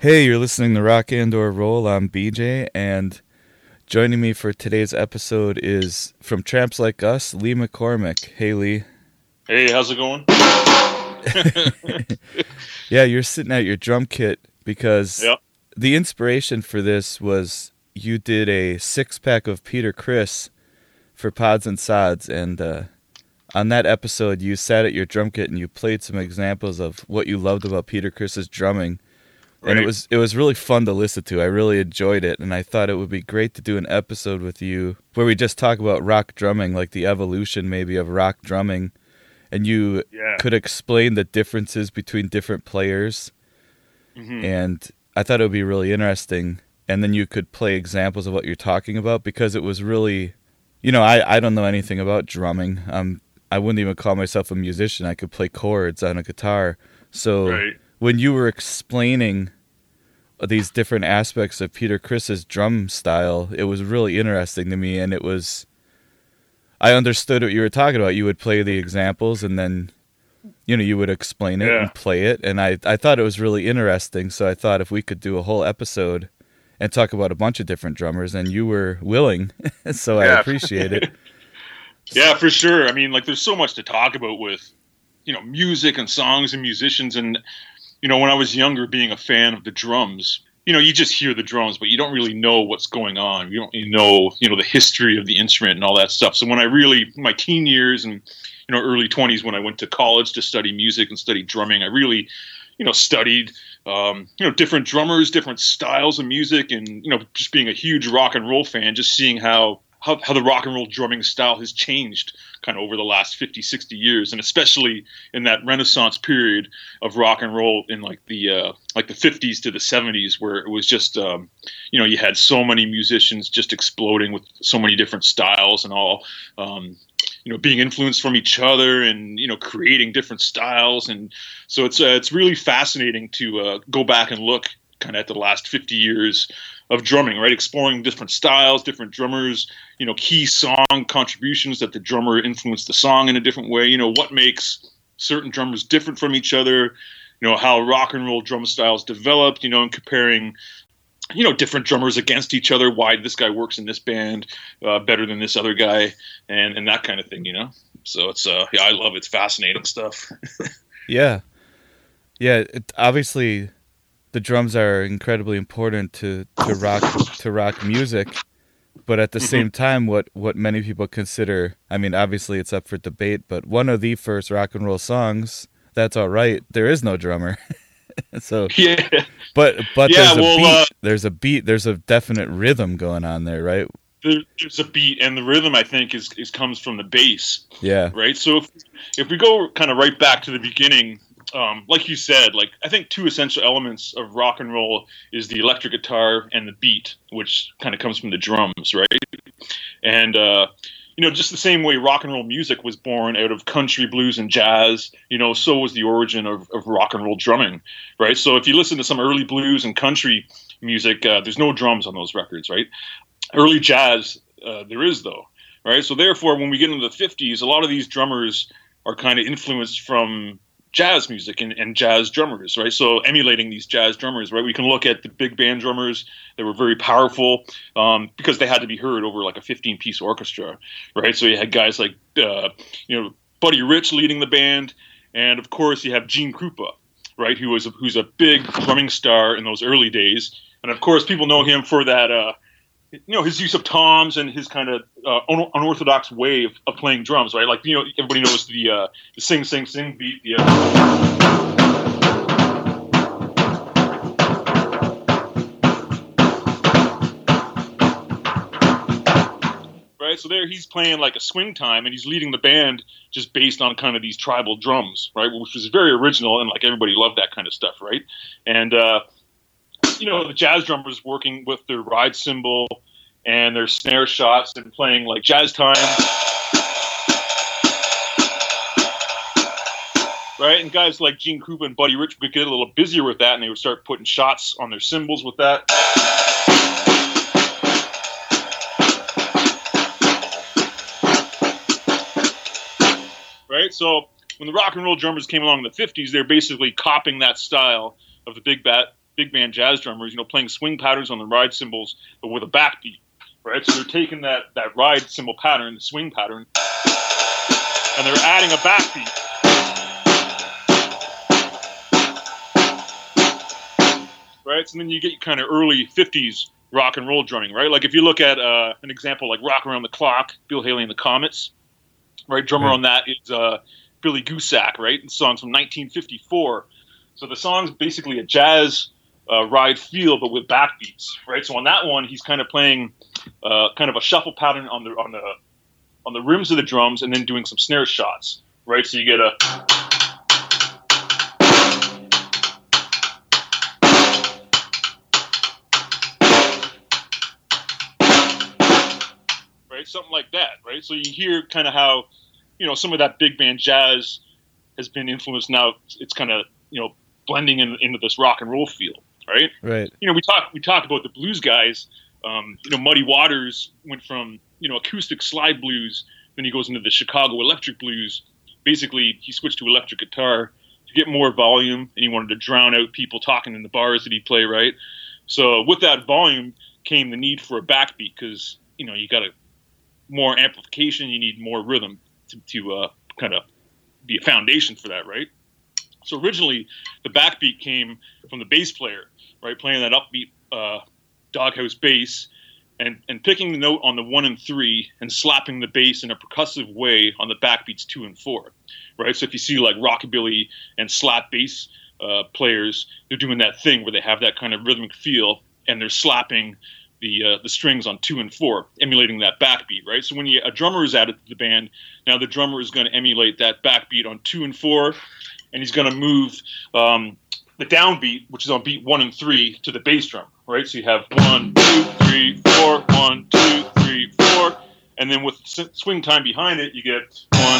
Hey, you're listening to Rock and/or Roll. I'm BJ, and joining me for today's episode is from Tramps Like Us, Lee McCormick. Hey, Lee. Hey, how's it going? Yeah, you're sitting at your drum kit because Yep. the inspiration for this was you did a 6-pack of Peter Criss for Pods and Sods, and on that episode you sat at your drum kit and you played some examples of what you loved about Peter Criss's drumming. And Right. it was really fun to listen to. I really enjoyed it, and I thought it would be great to do an episode with you where we just talk about rock drumming, like the evolution maybe of rock drumming, and you Yeah. could explain the differences between different players. Hmm. And I thought it would be really interesting. And then you could play examples of what you're talking about, because it was really, I don't know anything about drumming. I wouldn't even call myself a musician. I could play chords on a guitar. So Right. when you were explaining these different aspects of Peter Criss's drum style, it was really interesting to me, and I understood what you were talking about. You would play the examples, and then, you would explain it Yeah. and play it, and I thought it was really interesting, so I thought if we could do a whole episode and talk about a bunch of different drummers, and you were willing, so I Yeah. appreciate it. Yeah, for sure. I mean, like, there's so much to talk about with, music and songs and musicians. And, when I was younger, being a fan of the drums, you just hear the drums, but you don't really know what's going on. You don't really know, the history of the instrument and all that stuff. So when I really, my teen years and, early 20s, when I went to college to study music and study drumming, I really, studied, different drummers, different styles of music, and, just being a huge rock and roll fan, just seeing how the rock and roll drumming style has changed kind of over the last 50, 60 years, and especially in that Renaissance period of rock and roll in like the 50s to the 70s, where it was just, you had so many musicians just exploding with so many different styles and all, being influenced from each other and, creating different styles. And so it's really fascinating to go back and look kind of at the last 50 years of drumming, right? Exploring different styles, different drummers, key song contributions that the drummer influenced the song in a different way. What makes certain drummers different from each other, how rock and roll drum styles developed, and comparing, different drummers against each other. Why this guy works in this band better than this other guy, and that kind of thing, So it's, I love it. It's fascinating stuff. Yeah. Yeah, obviously the drums are incredibly important to rock music, but at the same time, what many people consider, I mean, obviously it's up for debate, but one of the first rock and roll songs, That's All Right, there is no drummer. So Yeah. but Yeah, there's a beat, there's a definite rhythm going on there, right? There's a beat, and the rhythm, I think, is comes from the bass. Yeah. Right. So if we go kind of right back to the beginning, like you said, like, I think two essential elements of rock and roll is the electric guitar and the beat, which kind of comes from the drums, right? And just the same way rock and roll music was born out of country, blues, and jazz, so was the origin of rock and roll drumming, right? So if you listen to some early blues and country music, there's no drums on those records, right? Early jazz, there is, though, right? So therefore, when we get into the 50s, a lot of these drummers are kind of influenced from jazz music and jazz drummers, right? So emulating these jazz drummers, right? We can look at the big band drummers that were very powerful because they had to be heard over like a 15-piece orchestra, right? So you had guys like, Buddy Rich leading the band, and of course you have Gene Krupa, right? Who's a big drumming star in those early days, and of course people know him for that. His use of toms and his kind of unorthodox way of playing drums, right? Like, everybody knows the sing, sing, sing beat. Right? So there he's playing like a swing time, and he's leading the band just based on kind of these tribal drums, right? Which was very original, and like everybody loved that kind of stuff, right? And, the jazz drummers working with their ride cymbal and their snare shots and playing like jazz time, right? And guys like Gene Krupa and Buddy Rich would get a little busier with that, and they would start putting shots on their cymbals with that. Right? So when the rock and roll drummers came along in the 50s, they're basically copying that style of the big band jazz drummers, playing swing patterns on the ride cymbals, but with a backbeat, right? So they're taking that ride cymbal pattern, the swing pattern, and they're adding a backbeat. Right? So then you get kind of early 50s rock and roll drumming, right? Like if you look at an example like Rock Around the Clock, Bill Haley and the Comets, right? Drummer on that is Billy Gusack, right? The song's from 1954. So the song's basically a jazz ride feel, but with backbeats, right? So on that one, he's kind of playing kind of a shuffle pattern on the rims of the drums, and then doing some snare shots, right? So you get a right, something like that, right? So you hear kind of how some of that big band jazz has been influenced. Now it's kind of blending into this rock and roll feel, right? Right. We talk about the blues guys. Muddy Waters went from acoustic slide blues, then he goes into the Chicago electric blues. Basically, he switched to electric guitar to get more volume, and he wanted to drown out people talking in the bars that he'd play, right? So with that volume came the need for a backbeat, because you got more amplification, you need more rhythm to kind of be a foundation for that, right? So originally, the backbeat came from the bass player, right, playing that upbeat doghouse bass, and picking the note on the 1 and 3 and slapping the bass in a percussive way on the backbeats 2 and 4, right? So if you see like rockabilly and slap bass players, they're doing that thing where they have that kind of rhythmic feel, and they're slapping the strings on 2 and 4, emulating that backbeat, right? So when a drummer is added to the band, now the drummer is going to emulate that backbeat on 2 and 4, and he's going to move the downbeat, which is on beat 1 and 3, to the bass drum, right? So you have 1, 2, 3, 4, 1, 2, 3, 4, and then with swing time behind it, you get 1,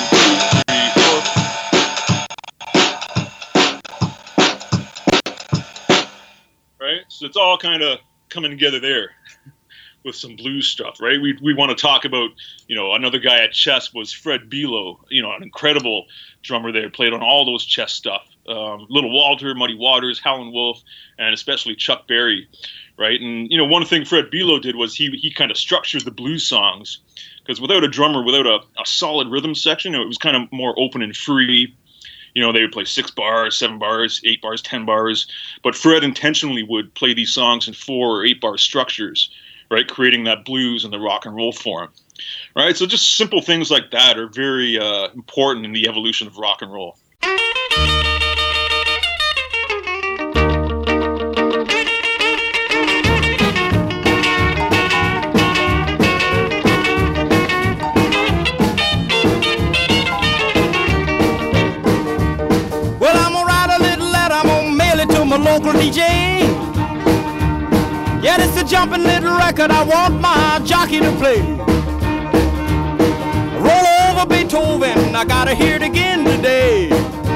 2, 3, 4. Right? So it's all kind of coming together there with some blues stuff, right? We want to talk about, another guy at Chess was Fred Below, an incredible drummer there, played on all those Chess stuff. Little Walter, Muddy Waters, Howlin' Wolf, and especially Chuck Berry, right? And, one thing Fred Below did was he kind of structured the blues songs, because without a drummer, without a solid rhythm section, it was kind of more open and free. They would play 6 bars, 7 bars, 8 bars, 10 bars. But Fred intentionally would play these songs in 4 or 8 bar structures, right? Creating that blues and the rock and roll form, right? So just simple things like that are very important in the evolution of rock and roll. Local DJ. Yeah, it's a jumping little record I want my jockey to play. Roll over Beethoven, I gotta hear it again today.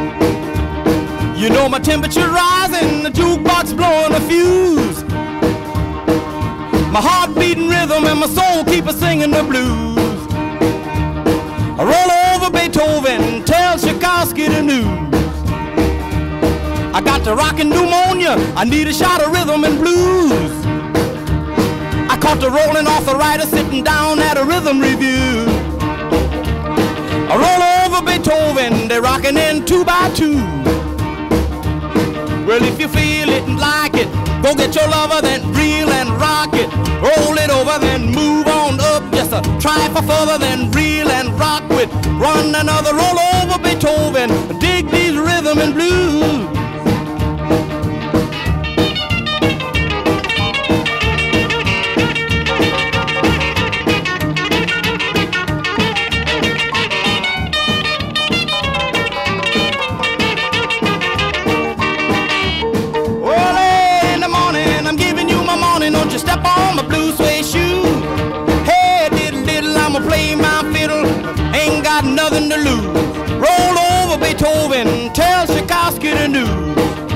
My temperature rising, the jukebox blowing a fuse. My heart beating rhythm and my soul keep a singing the blues. I roll over Beethoven, tell Tchaikovsky the news. I got the rockin' pneumonia, I need a shot of rhythm and blues. I caught the rolling arthritis sitting down at a rhythm review. I roll over Beethoven, they're rockin' in 2 by 2. Well, if you feel it and like it, go get your lover, then reel and rock it. Roll it over, then move on up just a trifle further, then reel and rock with. Run another roll over Beethoven, dig these rhythm and blues. Step on my blue suede shoe. Hey, diddle diddle, I'ma play my fiddle. Ain't got nothing to lose. Roll over Beethoven, tell Tchaikovsky the news.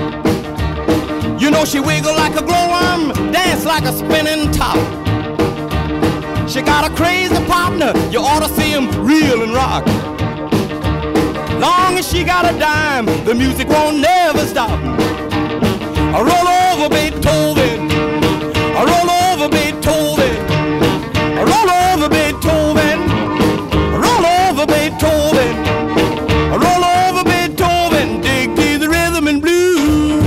She wiggle like a glowworm, dance like a spinning top. She got a crazy partner, you ought to see him reel and rock. Long as she got a dime, the music won't never stop. I roll over Beethoven. I roll over Beethoven. I roll over Beethoven. I roll over Beethoven. I roll over Beethoven. Dig to the rhythm and blues.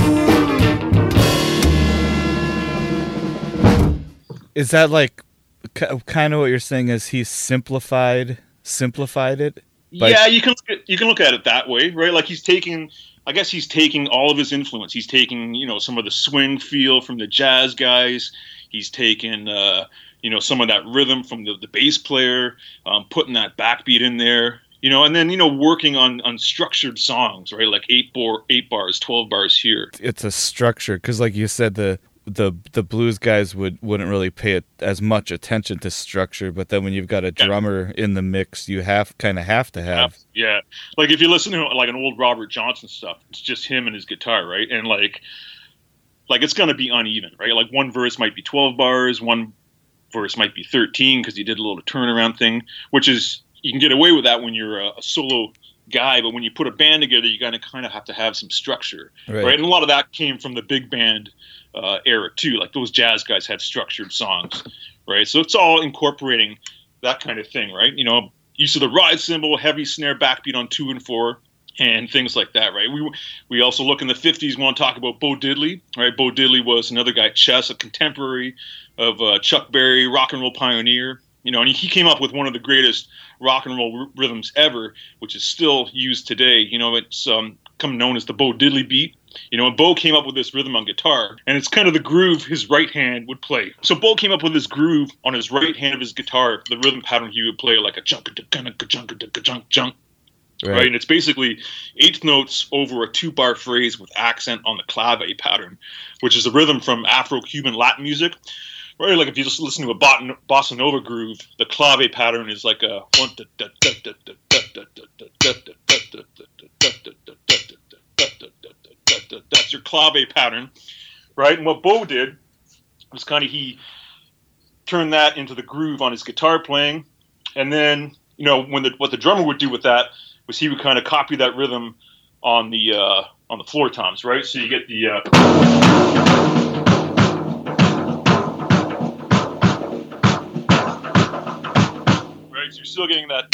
Is that like kind of what you're saying? Is he simplified it? Yeah, you can look at it that way, right? Like he's taking all of his influence. He's taking, some of the swing feel from the jazz guys. He's taken, some of that rhythm from the bass player, putting that backbeat in there, and then, working on structured songs, right? Like 8 bars, 12 bars here. It's a structure because, like you said, the blues guys wouldn't really pay as much attention to structure, but then when you've got a drummer in the mix, you have to have. Yeah, like if you listen to like an old Robert Johnson stuff, it's just him and his guitar, right? And like it's gonna be uneven, right? Like one verse might be 12 bars, one verse might be 13 because he did a little turnaround thing, which is you can get away with that when you're a solo guy, but when you put a band together, you gotta kind of have to have some structure, right? And a lot of that came from the big band era too. Like those jazz guys had structured songs, right? So it's all incorporating that kind of thing, right? Use of the ride cymbal, heavy snare backbeat on 2 and 4, and things like that, right? We also look in the 50s. We want to talk about Bo Diddley, right? Bo Diddley was another guy, Chess, a contemporary of Chuck Berry, rock and roll pioneer. And he came up with one of the greatest rock and roll rhythms ever, which is still used today. It's come known as the Bo Diddley beat. And Bo came up with this rhythm on guitar, and it's kind of the groove his right hand would play. So Bo came up with this groove on his right hand of his guitar, the rhythm pattern he would play like a junk, right? And it's basically 8th notes over a 2-bar phrase with accent on the clave pattern, which is a rhythm from Afro-Cuban Latin music. Right, like if you just listen to a bossa nova groove, the clave pattern is like a one. That's your clave pattern, right? And what Bo did was kind of he turned that into the groove on his guitar playing, and then what the drummer would do with that was he would kind of copy that rhythm on the floor toms, right? So you get the right, so you're still getting that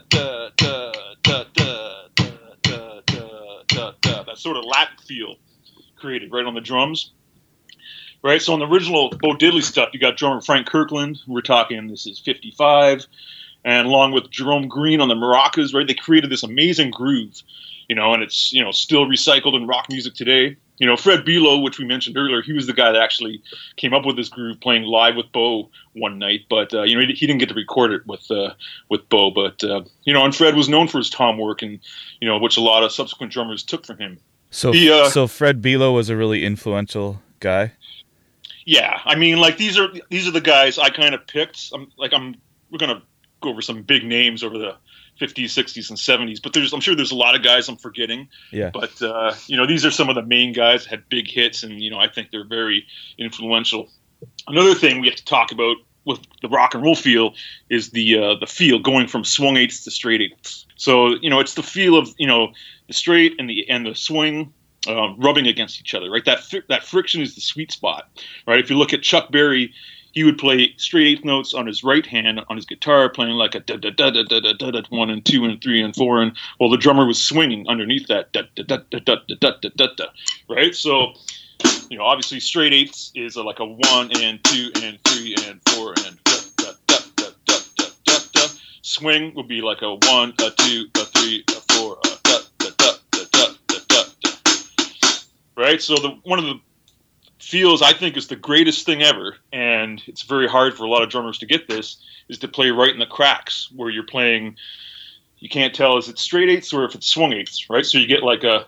that sort of Latin feel created right on the drums, right? So on the original Bo Diddley stuff, you got drummer Frank Kirkland. We're talking this is 55, and along with Jerome Green on the maracas, right? They created this amazing groove, and it's still recycled in rock music today. Fred Below, which we mentioned earlier, he was the guy that actually came up with this groove playing live with Bo one night. But, he didn't get to record it with Bo. But, and Fred was known for his tom work and, which a lot of subsequent drummers took from him. So Fred Below was a really influential guy? Yeah. I mean, like, these are the guys I kind of picked. We're going to go over some big names over the 50s, 60s, and 70s, but I'm sure there's a lot of guys I'm forgetting. Yeah. But these are some of the main guys that had big hits, and I think they're very influential. Another thing we have to talk about with the rock and roll feel is the feel going from swung eighths to straight eighths. So it's the feel of the straight and the swing rubbing against each other, right? That friction is the sweet spot, right? If you look at Chuck Berry, he would play straight eighth notes on his right hand on his guitar, playing like a da da da da da da da da 1 and 2 and 3 and 4, and while the drummer was swinging underneath that da da da da da da da da da, right? So, obviously straight eighths is like a 1 and 2 and 3 and 4 and da da da da da da da da. Swing would be like a 1, a 2, a 3, a 4, a da da da da da da da da. Right? So one of the feels I think is the greatest thing ever, and it's very hard for a lot of drummers to get this, is to play right in the cracks where you're playing. You can't tell is it straight eighths or if it's swung eighths, right? So you get like a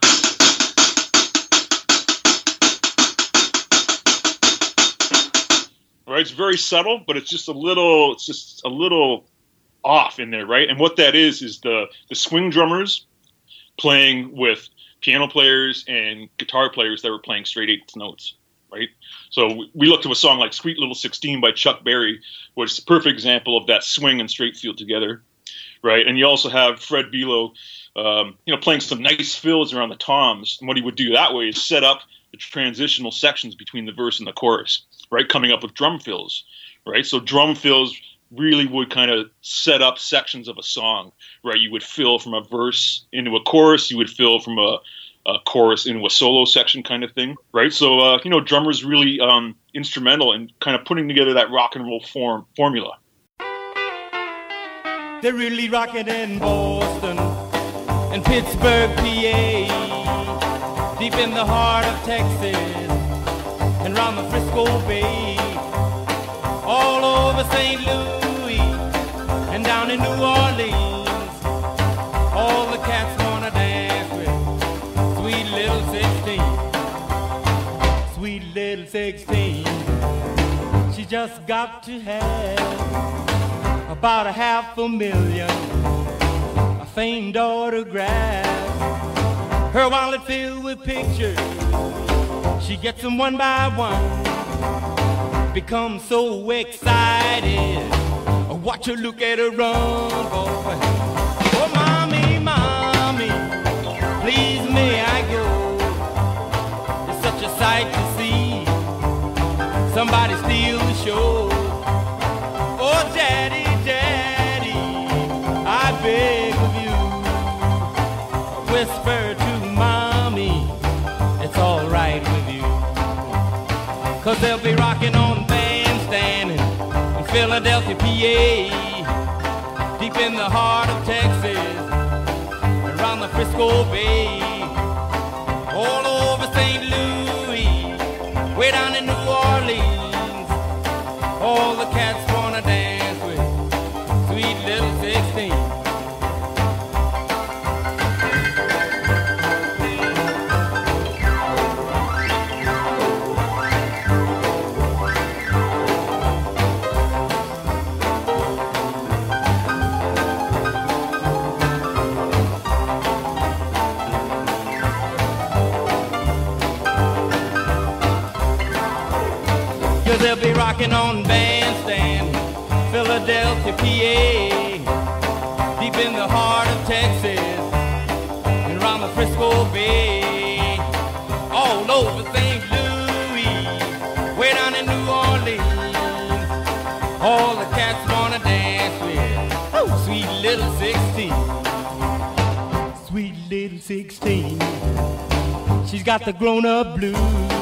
right. It's very subtle, but it's just a little off in there, right? And what that is the swing drummers playing with piano players and guitar players that were playing straight eighths notes. Right, so we look to a song like "Sweet Little 16" by Chuck Berry, which is a perfect example of that swing and straight feel together, right? And you also have Fred Below, playing some nice fills around the toms. And what he would do that way is set up the transitional sections between the verse and the chorus, right? Coming up with drum fills, right? So drum fills really would kind of set up sections of a song, right? You would fill from a verse into a chorus, you would fill from a chorus into a solo section kind of thing, right? So, drummers really instrumental in kind of putting together that rock and roll formula. They're really rocking in Boston and Pittsburgh, PA, deep in the heart of Texas and round the Frisco Bay, all over St. Louis and down in New Orleans. All the cats wanna dance with sweet little 16. Sweet little 16. She just got to have about 500,000 a famed autograph. Her wallet filled with pictures, she gets them one by one. Becomes so excited, watch her look at her run, boy. Oh, mommy, mommy, please may I go? It's such a sight to see, somebody steal the show. Oh, daddy, daddy, I beg of you, whisper to mommy, it's all right with you. 'Cause they'll be rocking on Bandstand in Philadelphia, PA, deep in the heart of Texas, around the Frisco Bay, all over St. Louis, way down in New Orleans. All the cats wanna dance with sweet little 16. They'll be rocking on Bandstand, Philadelphia, PA, deep in the heart of Texas, and around the Frisco Bay, all over St. Louis, way down in New Orleans. All the cats wanna dance with sweet little 16. Sweet little 16. She's got the grown-up blues,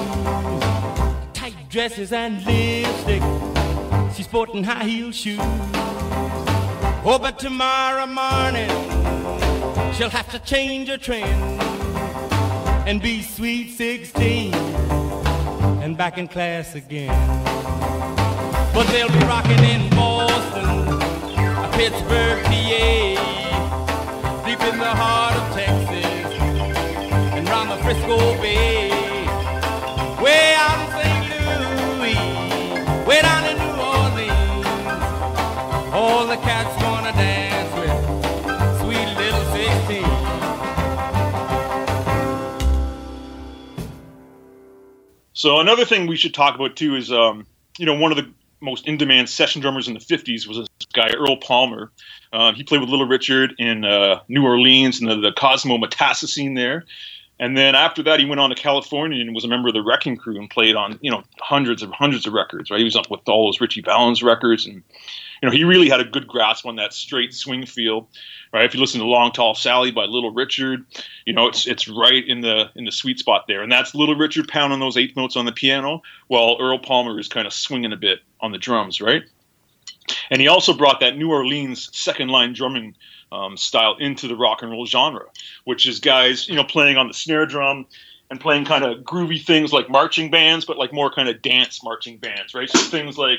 dresses and lipstick, she's sporting high heel shoes. Oh, but tomorrow morning she'll have to change her trend and be sweet 16 and back in class again. But they'll be rocking in Boston, Pittsburgh, PA, deep in the heart of Texas and round the Frisco Bay, way out in St. way down in New Orleans. All the cats wanna dance with sweet little 16. So another thing we should talk about too is, one of the most in-demand session drummers in the 50s was this guy, Earl Palmer. He played with Little Richard in New Orleans and the Cosmo Metastasine there. And then after that, he went on to California and was a member of the Wrecking Crew and played on, hundreds of records, right? He was up with all those Richie Valens records. And, he really had a good grasp on that straight swing feel, right? If you listen to Long Tall Sally by Little Richard, it's right in the sweet spot there. And that's Little Richard pounding those eighth notes on the piano while Earl Palmer is kind of swinging a bit on the drums, right? And he also brought that New Orleans second line drumming style into the rock and roll genre, which is guys, playing on the snare drum and playing kind of groovy things like marching bands, but like more kind of dance marching bands, right? So things like,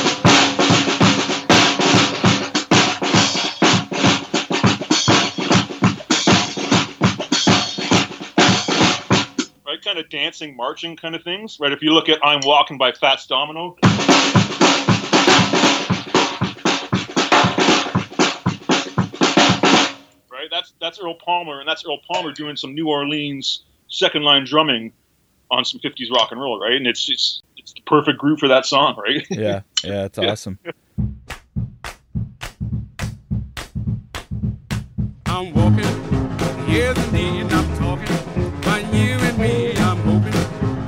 right, kind of dancing, marching kind of things, right? If you look at I'm Walking by Fats Domino, that's Earl Palmer, and that's Earl Palmer doing some New Orleans second line drumming on some 50s rock and roll, right? And it's the perfect groove for that song, right? Yeah, it's awesome. I'm walking, here's the day, and I'm talking. By you and me, I'm hoping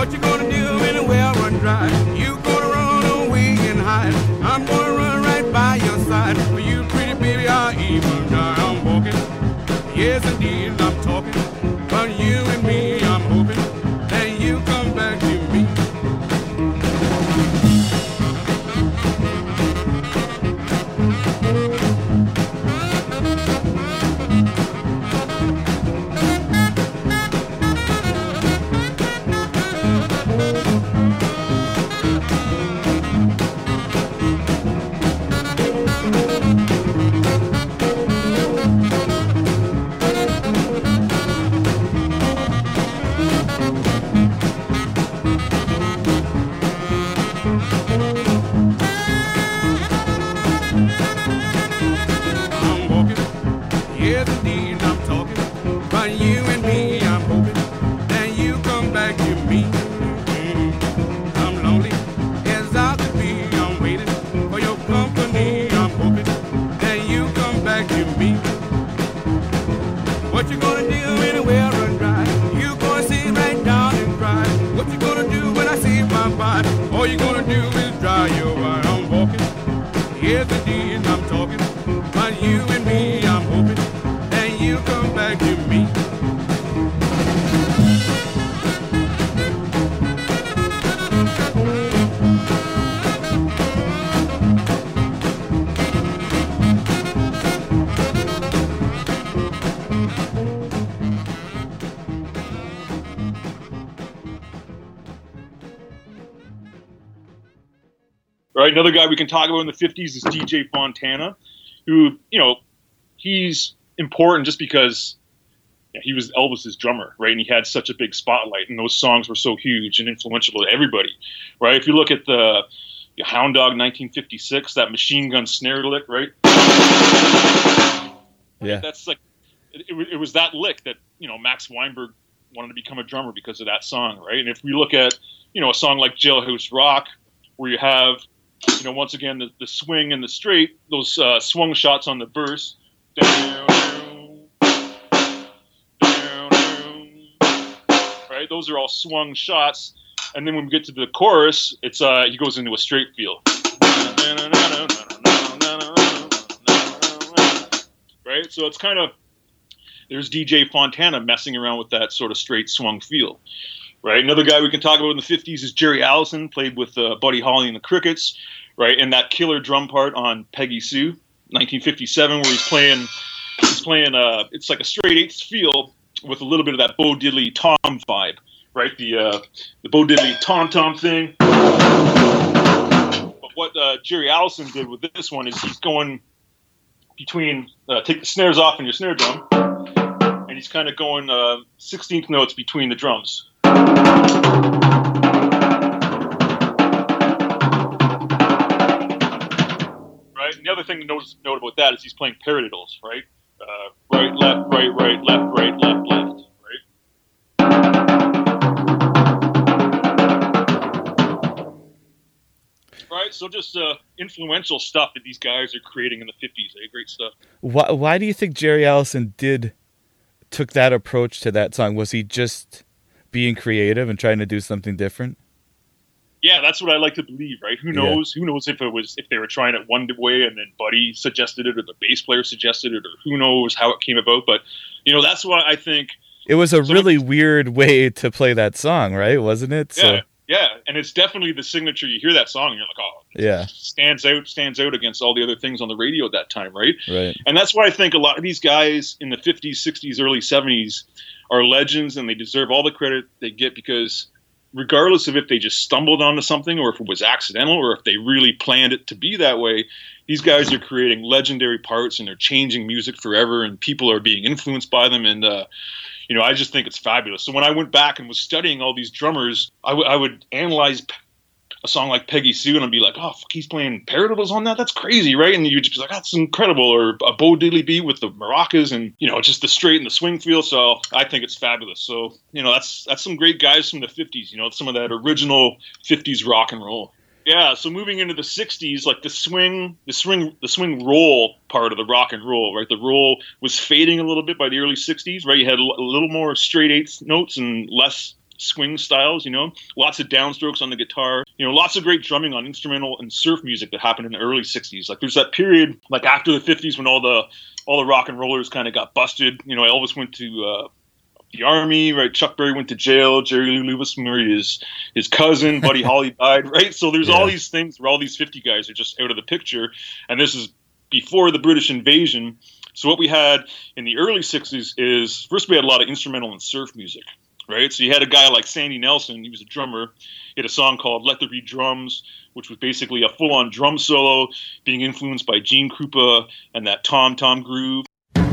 What you gonna do when the well run dry? You gonna run away and hide. I'm gonna run right by your side. For you, pretty baby, I even die. I'm walking, yes indeed, I'm talking. But you and me, I'm hoping that you come back to me. What you gonna do when the well run dry? You gonna sit right down and cry. What you gonna do when I see my body? All you gonna do is dry your eye. I'm walking, yes indeed, I'm talking. But you and me, I'm hoping that you come back to me. Right, another guy we can talk about in the 50s is DJ Fontana, who, you know, he's important just because he was Elvis's drummer, right? And he had such a big spotlight, and those songs were so huge and influential to everybody, right? If you look at the Hound Dog 1956, that Machine Gun snare lick, right? Yeah. That's like, it was that lick that, you know, Max Weinberg wanted to become a drummer because of that song, right? And if we look at, you know, a song like Jailhouse Rock, where you have, you know, once again, the swing and the straight, those swung shots on the verse. Down, down, right? Those are all swung shots. And then when we get to the chorus, it's he goes into a straight feel. Right? So it's kind of, there's DJ Fontana messing around with that sort of straight swung feel. Right. Another guy we can talk about in the 50s is Jerry Allison, played with Buddy Holly and the Crickets, right? And that killer drum part on Peggy Sue, 1957, where he's playing it's like a straight eighths feel with a little bit of that Bo Diddley tom vibe, right? The Bo Diddley tom thing. But what Jerry Allison did with this one is he's going between, take the snares off in your snare drum, and he's kind of going 16th notes between the drums. Right, and the other thing to note about that is he's playing paradiddles, right? Right, left, right, left, left, right. Right, so just influential stuff that these guys are creating in the 50s. Great stuff. Why do you think Jerry Allison took that approach to that song? Was he just being creative and trying to do something different? Yeah, that's what I like to believe, right? Who knows? Yeah. Who knows if they were trying it one way and then Buddy suggested it or the bass player suggested it, or who knows how it came about. But, you know, that's why I think it was a really weird way to play that song, right? Wasn't it? Yeah, yeah. And it's definitely the signature. You hear that song and you're like, oh, yeah, stands out against all the other things on the radio at that time, right? Right. And that's why I think a lot of these guys in the 50s, 60s, early 70s are legends, and they deserve all the credit they get, because regardless of if they just stumbled onto something or if it was accidental or if they really planned it to be that way, these guys are creating legendary parts and they're changing music forever, and people are being influenced by them. And, you know, I just think it's fabulous. So when I went back and was studying all these drummers, I would analyze a song like Peggy Sue and I'd be like, oh, fuck, he's playing paradiddles on that? That's crazy, right? And you'd just be like, that's incredible. Or a Bo Diddley beat with the maracas and, you know, just the straight and the swing feel. So I think it's fabulous. So, you know, that's some great guys from the 50s, you know, some of that original 50s rock and roll. Yeah, so moving into the 60s, like the swing roll part of the rock and roll, right? The roll was fading a little bit by the early 60s, right? You had a little more straight eighth notes and less swing styles, lots of downstrokes on the guitar, lots of great drumming on instrumental and surf music that happened in the early 60s. Like there's that period like after the 50s when all the rock and rollers kind of got busted. Elvis went to the army, right? Chuck Berry went to jail. Jerry Lee Lewis married his cousin. Buddy Holly died, right? So there's all these things where all these 50 guys are just out of the picture. And this is before the British invasion. So what we had in the early 60s is, first we had a lot of instrumental and surf music, right? So you had a guy like Sandy Nelson. He was a drummer. He had a song called Let There Be Drums, which was basically a full-on drum solo being influenced by Gene Krupa and that tom-tom groove.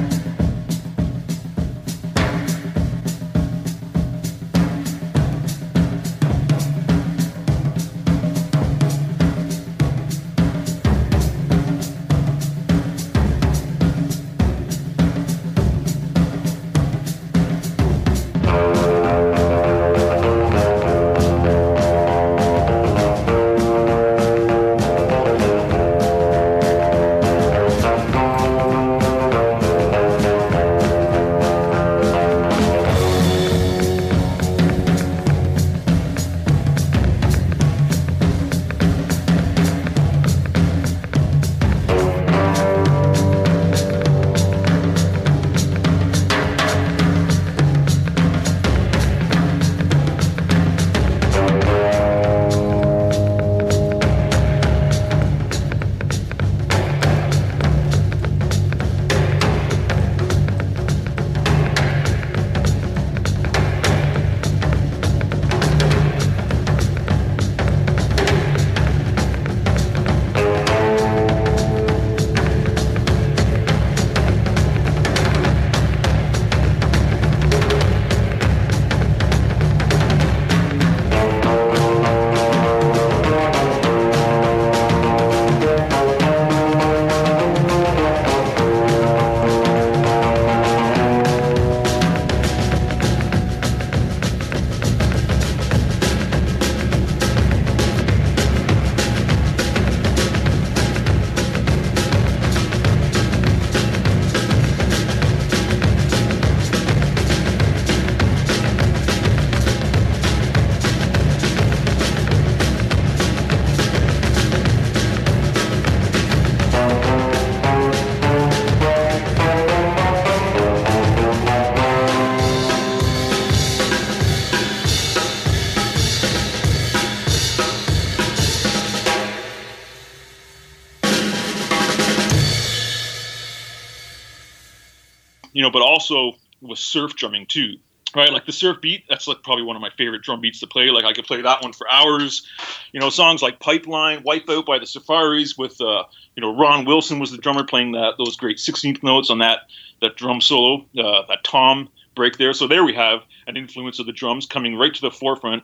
But also with surf drumming too, right? Like the surf beat, that's like probably one of my favorite drum beats to play. Like I could play that one for hours. Songs like Pipeline, Wipeout by the Safaris with, Ron Wilson was the drummer playing those great 16th notes on that drum solo, that tom break there. So there we have an influence of the drums coming right to the forefront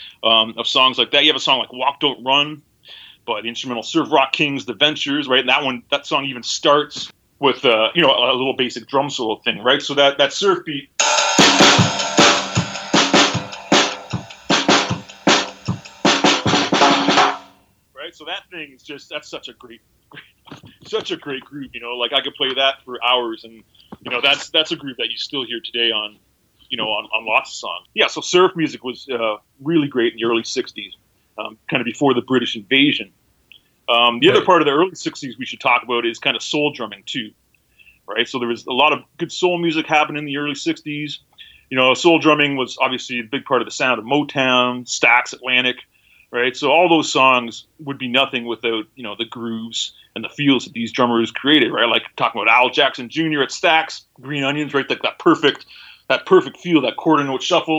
of songs like that. You have a song like Walk Don't Run by the instrumental surf rock kings, The Ventures, right? And that song even starts with a little basic drum solo thing, right? So that surf beat, right? So that thing is that's such a great groove, Like I could play that for hours, and that's a groove that you still hear today on lots of songs. Yeah, so surf music was really great in the early '60s, kind of before the British invasion. The other part of the early 60s we should talk about is kind of soul drumming too, right? So there was a lot of good soul music happening in the early 60s. Soul drumming was obviously a big part of the sound of Motown, Stax, Atlantic, right? So all those songs would be nothing without, the grooves and the feels that these drummers created, right? Like talking about Al Jackson Jr. at Stax, Green Onions, right? Like that perfect feel, that quarter note shuffle.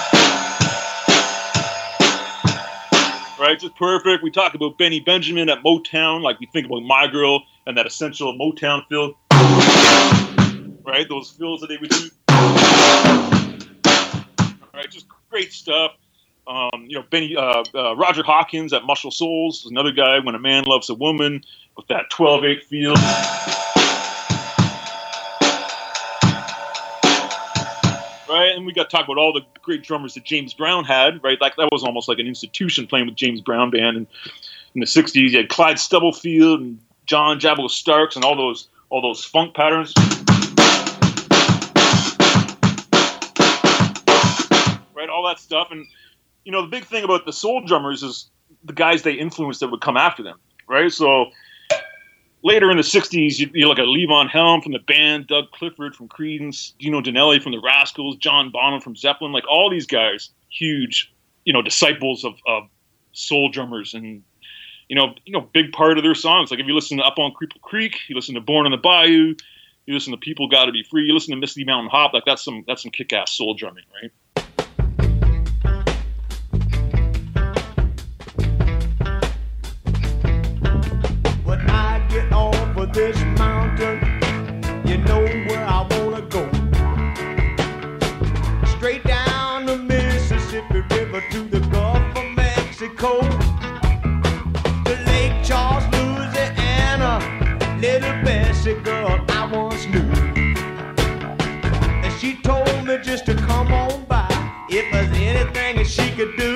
Right, just perfect. We talk about Benny Benjamin at Motown, like we think about My Girl and that essential Motown feel. Right, those fills that they would do. Right, just great stuff. Roger Hawkins at Muscle Souls is another guy. When a Man Loves a Woman with that 12/8 feel. Right, and we got to talk about all the great drummers that James Brown had, right? Like that was almost like an institution playing with James Brown Band. And in the '60s, you had Clyde Stubblefield and John Jabbo Starks and all those funk patterns. Right, all all that stuff. And, you know, the big thing about the soul drummers is the guys they influenced that would come after them, right? So later in the 60s, you look at Levon Helm from the band, Doug Clifford from Creedence, Dino Danelli from the Rascals, John Bonham from Zeppelin, like all these guys, huge, you know, disciples of soul drummers, and you know, big part of their songs. Like if you listen to Up on Cripple Creek, you listen to Born on the Bayou, you listen to People Gotta Be Free, you listen to Misty Mountain Hop, like that's some kick-ass soul drumming, right? When I get off of this mountain, you know where I wanna go. Straight down the Mississippi River to the Gulf of Mexico, to Lake Charles, Louisiana, little Bessie girl I once knew. And she told me just to come on by if there's anything that she could do.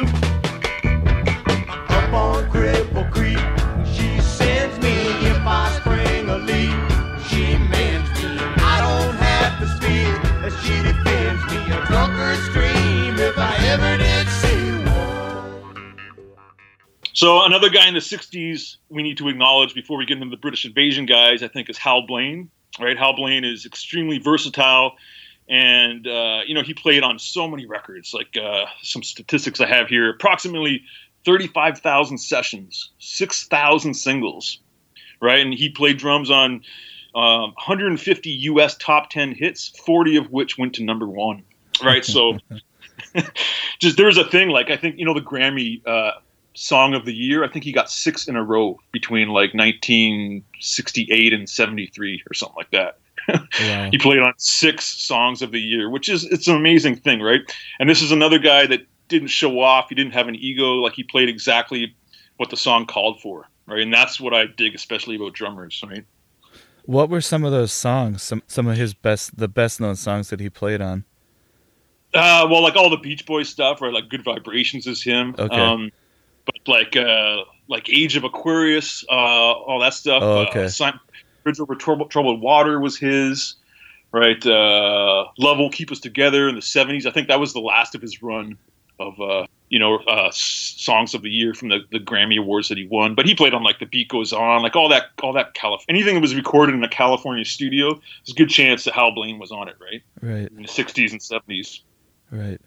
Up on Cripple Creek, she sends me if I spring a leak. She mends me, I don't have to speak, and she defends me a drunken stream if I ever did see one. So another guy in the 60s we need to acknowledge before we get into the British Invasion guys, I think, is Hal Blaine. Right? Hal Blaine is extremely versatile, and you know, he played on so many records. Like some statistics I have here, approximately 35,000 sessions, 6,000 singles, right? And he played drums on 150 U.S. top 10 hits, 40 of which went to number one, right? So just there's a thing, like I think, you know, the Grammy Song of the Year, I think he got 6 in a row between like 1968 and 73 or something like that. Wow. He played on 6 songs of the year, which is, it's an amazing thing, right? And this is another guy that didn't show off. He didn't have an ego. Like he played exactly what the song called for, right? And that's what I dig, especially about drummers, right? What were some of those songs? Some of his the best known songs that he played on? Well, like all the Beach Boys stuff, right? Like Good Vibrations is him. Okay. But like Age of Aquarius, all that stuff. Oh, okay. Bridge Over Troubled Water was his, right? Love Will Keep Us Together in the 70s. I think that was the last of his run of songs of the year from the Grammy Awards that he won. But he played on like The Beat Goes On, like all that anything that was recorded in a California studio. There's a good chance that Hal Blaine was on it, right? Right. In the 60s and 70s. Right.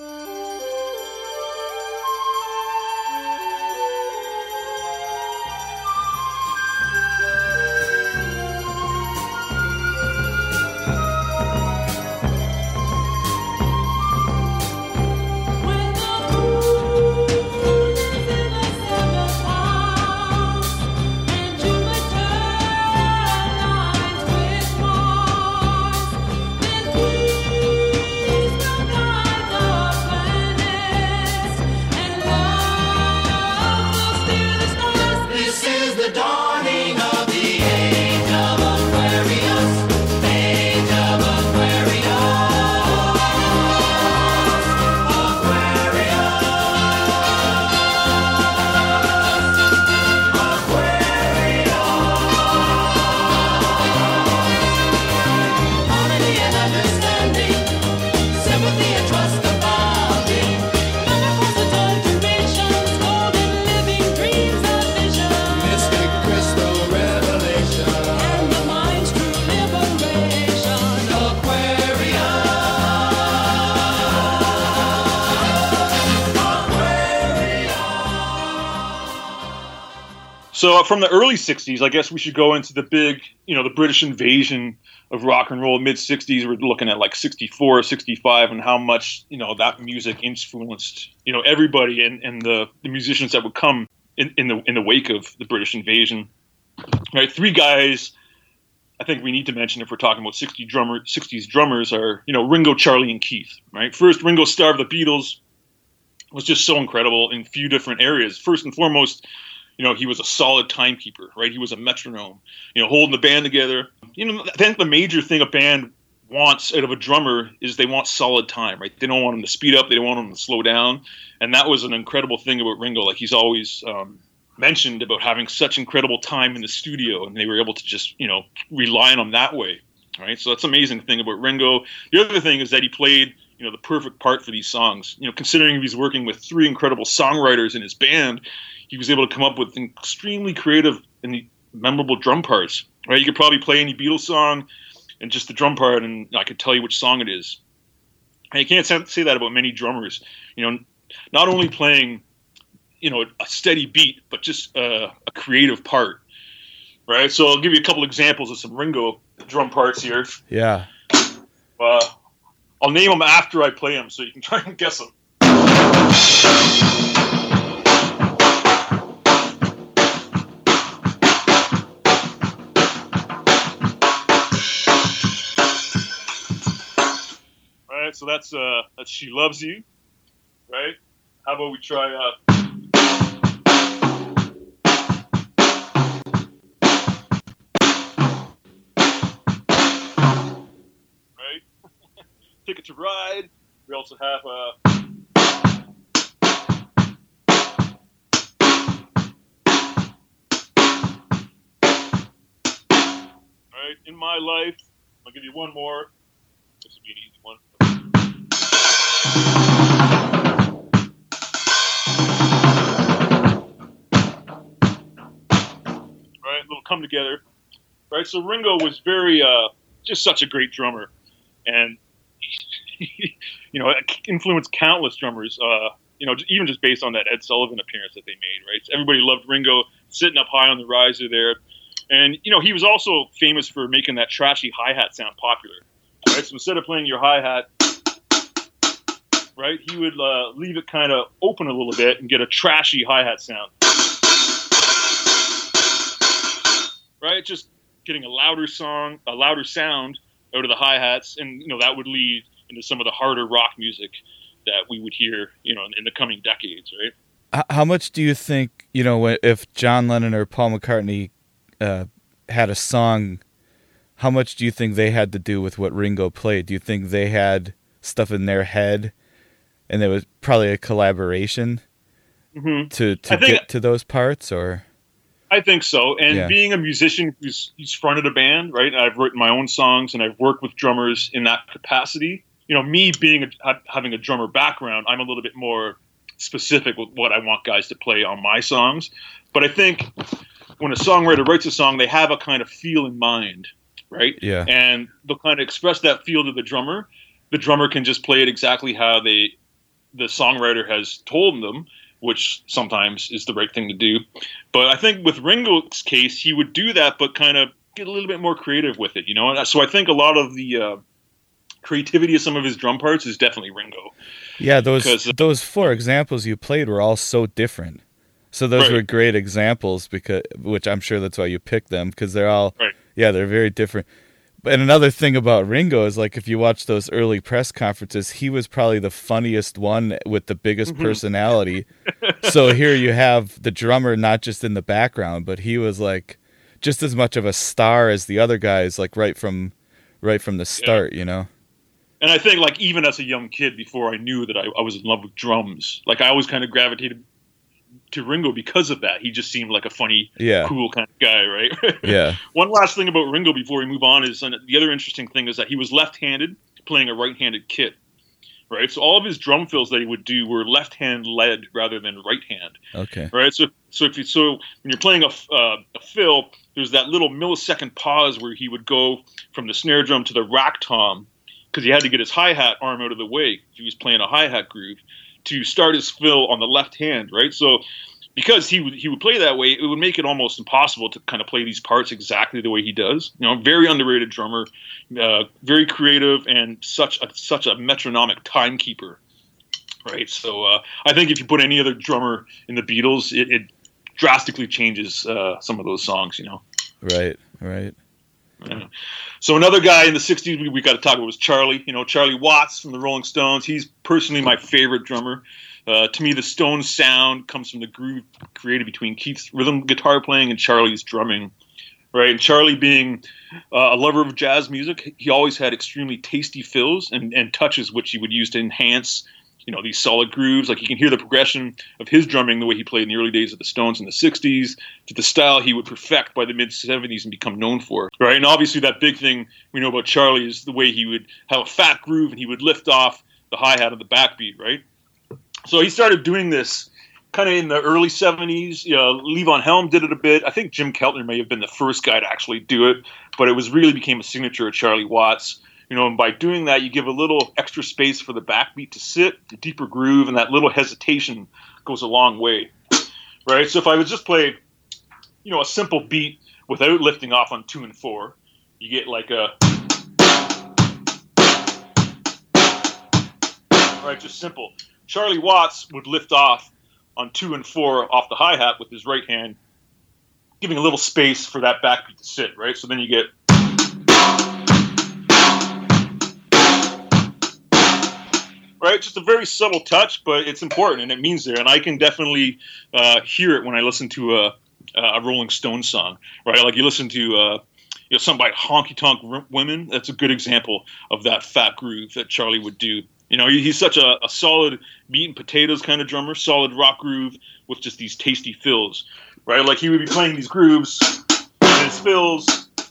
So from the early 60s, I guess we should go into the big, the British invasion of rock and roll, mid-60s. We're looking at like 64, 65, and how much, that music influenced, everybody and the musicians that would come in the wake of the British invasion. Right, 3 guys I think we need to mention if we're talking about 60s drummers are, Ringo, Charlie, and Keith. Right, first, Ringo's Star of the Beatles was just so incredible in a few different areas. First and foremost, he was a solid timekeeper, right? He was a metronome, holding the band together. I think the major thing a band wants out of a drummer is they want solid time, right? They don't want him to speed up. They don't want him to slow down. And that was an incredible thing about Ringo. Like he's always mentioned about having such incredible time in the studio, and they were able to just, rely on him that way, right? So that's an amazing thing about Ringo. The other thing is that he played, the perfect part for these songs. Considering he was working with 3 incredible songwriters in his band, he was able to come up with extremely creative and memorable drum parts. Right? You could probably play any Beatles song and just the drum part, and I could tell you which song it is. And you can't say that about many drummers. Not only playing, a steady beat, but just a creative part. Right? So I'll give you a couple examples of some Ringo drum parts here. Yeah. I'll name them after I play them, so you can try and guess them. Right, so that's She Loves You, right? How about we try right? Ticket to Ride. We also have right, In My Life. I'll give you one more. This would be an easy one. Right, a little Come Together. Right, so Ringo was very, just such a great drummer, and influenced countless drummers. Even just based on that Ed Sullivan appearance that they made. Right, so everybody loved Ringo, sitting up high on the riser there, and he was also famous for making that trashy hi-hat sound popular. Right, so instead of playing your hi-hat, right, he would leave it kind of open a little bit and get a trashy hi-hat sound. Right, just getting a louder sound out of the hi-hats, and that would lead into some of the harder rock music that we would hear, in the coming decades, right? How much do you think, if John Lennon or Paul McCartney had a song, how much do you think they had to do with what Ringo played? Do you think they had stuff in their head, and there was probably a collaboration to get to those parts, or? I think so. And being a musician who's fronted a band, right? I've written my own songs, and I've worked with drummers in that capacity. Me having a drummer background, I'm a little bit more specific with what I want guys to play on my songs. But I think when a songwriter writes a song, they have a kind of feel in mind, right? Yeah. And they'll kind of express that feel to the drummer. The drummer can just play it exactly how the songwriter has told them, which sometimes is the right thing to do. But I think with Ringo's case, he would do that, but kind of get a little bit more creative with it, And so I think a lot of the creativity of some of his drum parts is definitely Ringo. Yeah, those 4 examples you played were all so different. So those were great examples, which I'm sure that's why you picked them, because they're all, they're very different. And another thing about Ringo is, like, if you watch those early press conferences, he was probably the funniest one with the biggest personality. So here you have the drummer not just in the background, but he was like just as much of a star as the other guys, like right from the start, And I think, like, even as a young kid, before I knew that I was in love with drums, like, I always kind of gravitated to Ringo because of that. He just seemed like a funny, cool kind of guy, right? Yeah. One last thing about Ringo before we move on is, the other interesting thing is that he was left-handed playing a right-handed kit, right? So all of his drum fills that he would do were left-hand led rather than right-hand. Okay. Right? So when you're playing a fill, there's that little millisecond pause where he would go from the snare drum to the rack tom, because he had to get his hi-hat arm out of the way. He was playing a hi-hat groove to start his fill on the left hand, right? So because he would play that way, it would make it almost impossible to kind of play these parts exactly the way he does. Very underrated drummer, very creative, and such a metronomic timekeeper, right? So I think if you put any other drummer in the Beatles, it drastically changes some of those songs, Right. Yeah. So another guy in the 60s we got to talk about was Charlie. Charlie Watts from the Rolling Stones. He's personally my favorite drummer. To me, the Stones sound comes from the groove created between Keith's rhythm guitar playing and Charlie's drumming. Right, and Charlie being a lover of jazz music, he always had extremely tasty fills and touches which he would use to enhance these solid grooves. Like, you can hear the progression of his drumming the way he played in the early days of the Stones in the 60s to the style he would perfect by the mid-70s and become known for. Right? And obviously that big thing we know about Charlie is the way he would have a fat groove and he would lift off the hi-hat and the backbeat, right? So he started doing this kind of in the early 70s. Levon Helm did it a bit. I think Jim Keltner may have been the first guy to actually do it, but it really became a signature of Charlie Watts. And by doing that, you give a little extra space for the backbeat to sit, a deeper groove, and that little hesitation goes a long way, right? So if I would just play, a simple beat without lifting off on 2 and 4, you get like a, right, just simple. Charlie Watts would lift off on 2 and 4 off the hi-hat with his right hand, giving a little space for that backbeat to sit, right? So then you get, right? Just a very subtle touch, but it's important and it means there. And I can definitely hear it when I listen to a Rolling Stones song, right? Like you listen to something by Honky Tonk Women. That's a good example of that fat groove that Charlie would do. He's such a solid meat and potatoes kind of drummer, solid rock groove with just these tasty fills, right? Like he would be playing these grooves and his fills,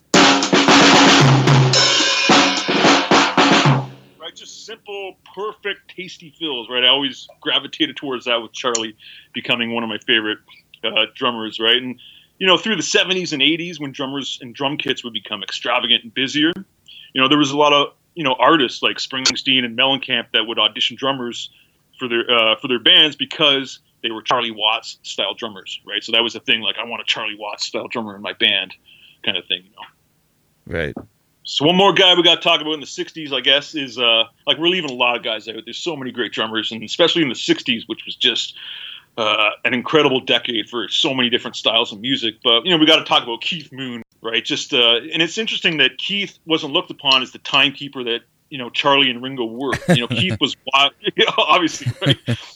right? Just simple, perfect, tasty fills, right? I always gravitated towards that with Charlie becoming one of my favorite drummers, right? And, through the 70s and 80s when drummers and drum kits would become extravagant and busier, there was a lot of artists like Springsteen and Mellencamp that would audition drummers for their bands because they were Charlie Watts style drummers, right? So that was the thing, like I want a Charlie Watts style drummer in my band, kind of thing, Right. So one more guy we got to talk about in the '60s, I guess, is like we're leaving a lot of guys out. There's so many great drummers, and especially in the '60s, which was just an incredible decade for so many different styles of music. But we got to talk about Keith Moon. Right, just and it's interesting that Keith wasn't looked upon as the timekeeper that Charlie and Ringo were. Keith was wild, obviously, right?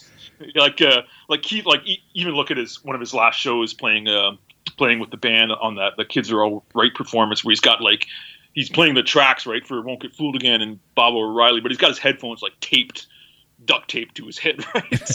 like Keith, even look at one of his last shows playing with the band on that "The Kids Are All Right" performance, where he's playing the tracks right for "Won't Get Fooled Again" and Bob O'Reilly, but he's got his headphones like duct taped to his head, right?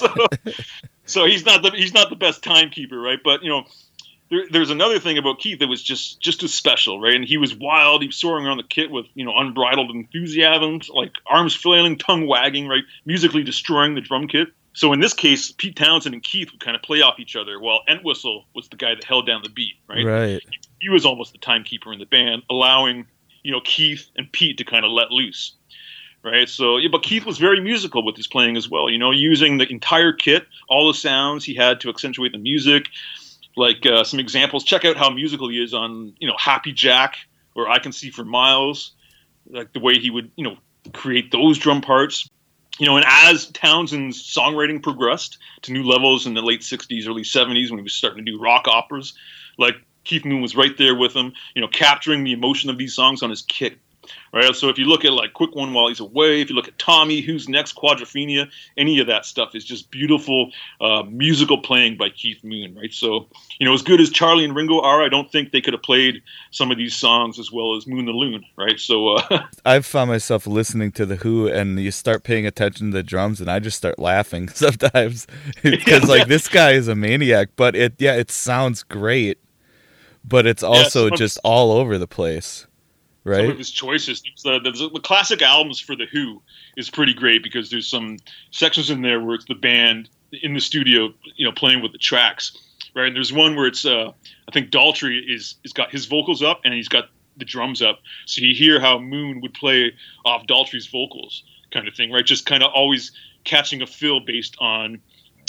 So he's not the best timekeeper, right? But There's another thing about Keith that was just as special, right? And he was wild. He was soaring around the kit with, unbridled enthusiasm, like arms flailing, tongue wagging, right? Musically destroying the drum kit. So in this case, Pete Townsend and Keith would kind of play off each other, while Entwistle was the guy that held down the beat, right? Right. He was almost the timekeeper in the band, allowing, Keith and Pete to kind of let loose, right? So, but Keith was very musical with his playing as well, using the entire kit, all the sounds he had to accentuate the music. Like some examples, check out how musical he is on, Happy Jack or I Can See for Miles, like the way he would, create those drum parts. And as Townsend's songwriting progressed to new levels in the late 60s, early 70s, when he was starting to do rock operas, like Keith Moon was right there with him, capturing the emotion of these songs on his kit. Right, so if you look at like Quick One While He's Away, if you look at Tommy, Who's Next, Quadrophenia, any of that stuff is just beautiful musical playing by Keith Moon, right? So, as good as Charlie and Ringo are, I don't think they could have played some of these songs as well as Moon the Loon, right? So I've found myself listening to The Who, and you start paying attention to the drums, and I just start laughing sometimes because this guy is a maniac, but it sounds great, but it's also just all over the place. Right. Some of his choices, the classic albums for The Who is pretty great because there's some sections in there where it's the band in the studio, playing with the tracks, right? And there's one where it's, I think Daltrey is got his vocals up and he's got the drums up, so you hear how Moon would play off Daltrey's vocals, kind of thing, right? Just kind of always catching a fill based on,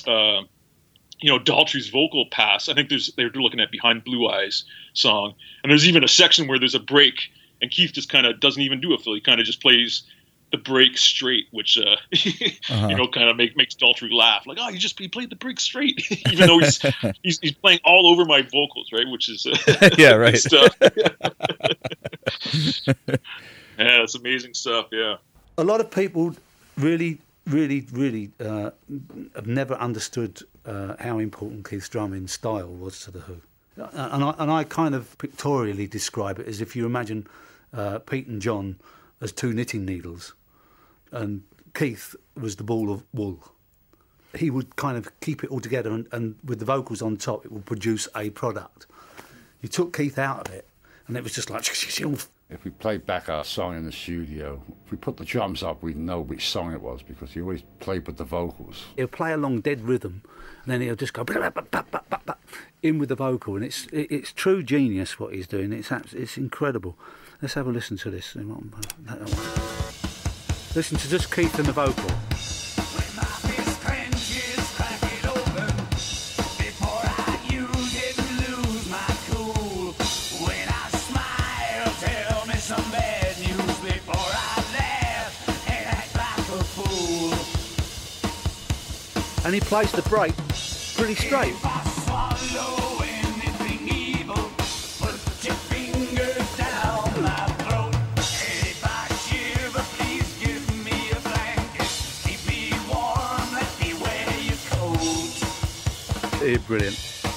Daltrey's vocal pass. I think they're looking at Behind Blue Eyes song, and there's even a section where there's a break. And Keith just kind of doesn't even do a fill. He kind of just plays the break straight, which kind of makes Daltrey laugh. Like, oh, he played the break straight, even though he's playing all over my vocals, right? Which is yeah, right. Stuff. Yeah, it's amazing stuff. Yeah, a lot of people really have never understood how important Keith's drumming style was to The Who. And I kind of pictorially describe it as if you imagine Pete and John as two knitting needles, and Keith was the ball of wool. He would kind of keep it all together, and with the vocals on top, it would produce a product. You took Keith out of it, and it was just like, If we played back our song in the studio, if we put the drums up, we'd know which song it was because he always played with the vocals. He'll play a long dead rhythm, and then he'll just go in with the vocal, and it's true genius what he's doing. It's incredible. Let's have a listen to this. Listen to just Keith and the vocal. And he plays the break pretty straight. Brilliant.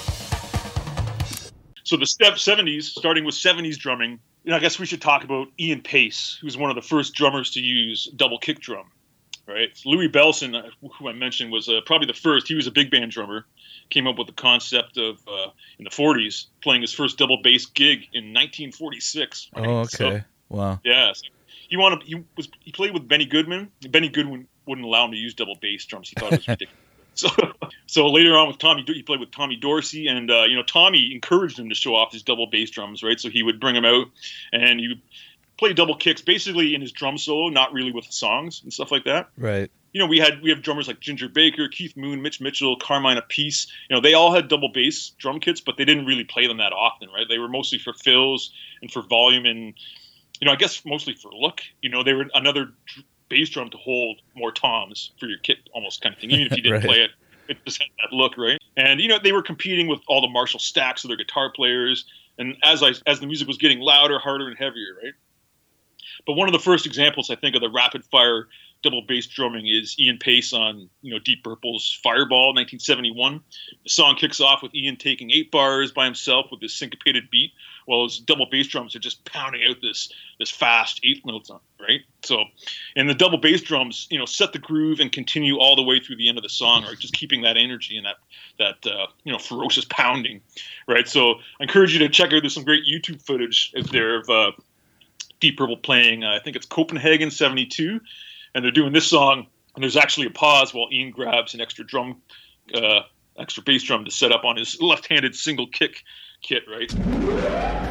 So the 70s, starting with 70s drumming, I guess we should talk about Ian Pace, who's one of the first drummers to use double kick drum. Right, Louis Bellson, who I mentioned, was probably the first. He was a big band drummer. Came up with the concept of in the 40s playing his first double bass gig in 1946. Right? Oh, okay, so, wow. Yeah, so he played with Benny Goodman. Benny Goodman wouldn't allow him to use double bass drums. He thought it was ridiculous. So later on with Tommy, he played with Tommy Dorsey, and Tommy encouraged him to show off his double bass drums. Right, so he would bring him out, and he would play double kicks basically in his drum solo, not really with songs and stuff like that. Right. We have drummers like Ginger Baker, Keith Moon, Mitch Mitchell, Carmine Appice. They all had double bass drum kits, but they didn't really play them that often, right? They were mostly for fills and for volume and, I guess mostly for look. They were another bass drum to hold more toms for your kit almost kind of thing. Even if you didn't right. play it, it just had that look, right? And, they were competing with all the Marshall stacks of their guitar players. And as the music was getting louder, harder, and heavier, right? But one of the first examples, I think, of the rapid-fire double bass drumming is Ian Pace on, Deep Purple's Fireball, 1971. The song kicks off with Ian taking 8 bars by himself with this syncopated beat, while his double bass drums are just pounding out this fast 8 notes on, right? So, and the double bass drums, set the groove and continue all the way through the end of the song, right? Just keeping that energy and that ferocious pounding, right? So, I encourage you to check out. There's some great YouTube footage there of Deep Purple playing, I think it's Copenhagen 72, and they're doing this song, and there's actually a pause while Ian grabs an extra bass drum to set up on his left-handed single kick kit, right?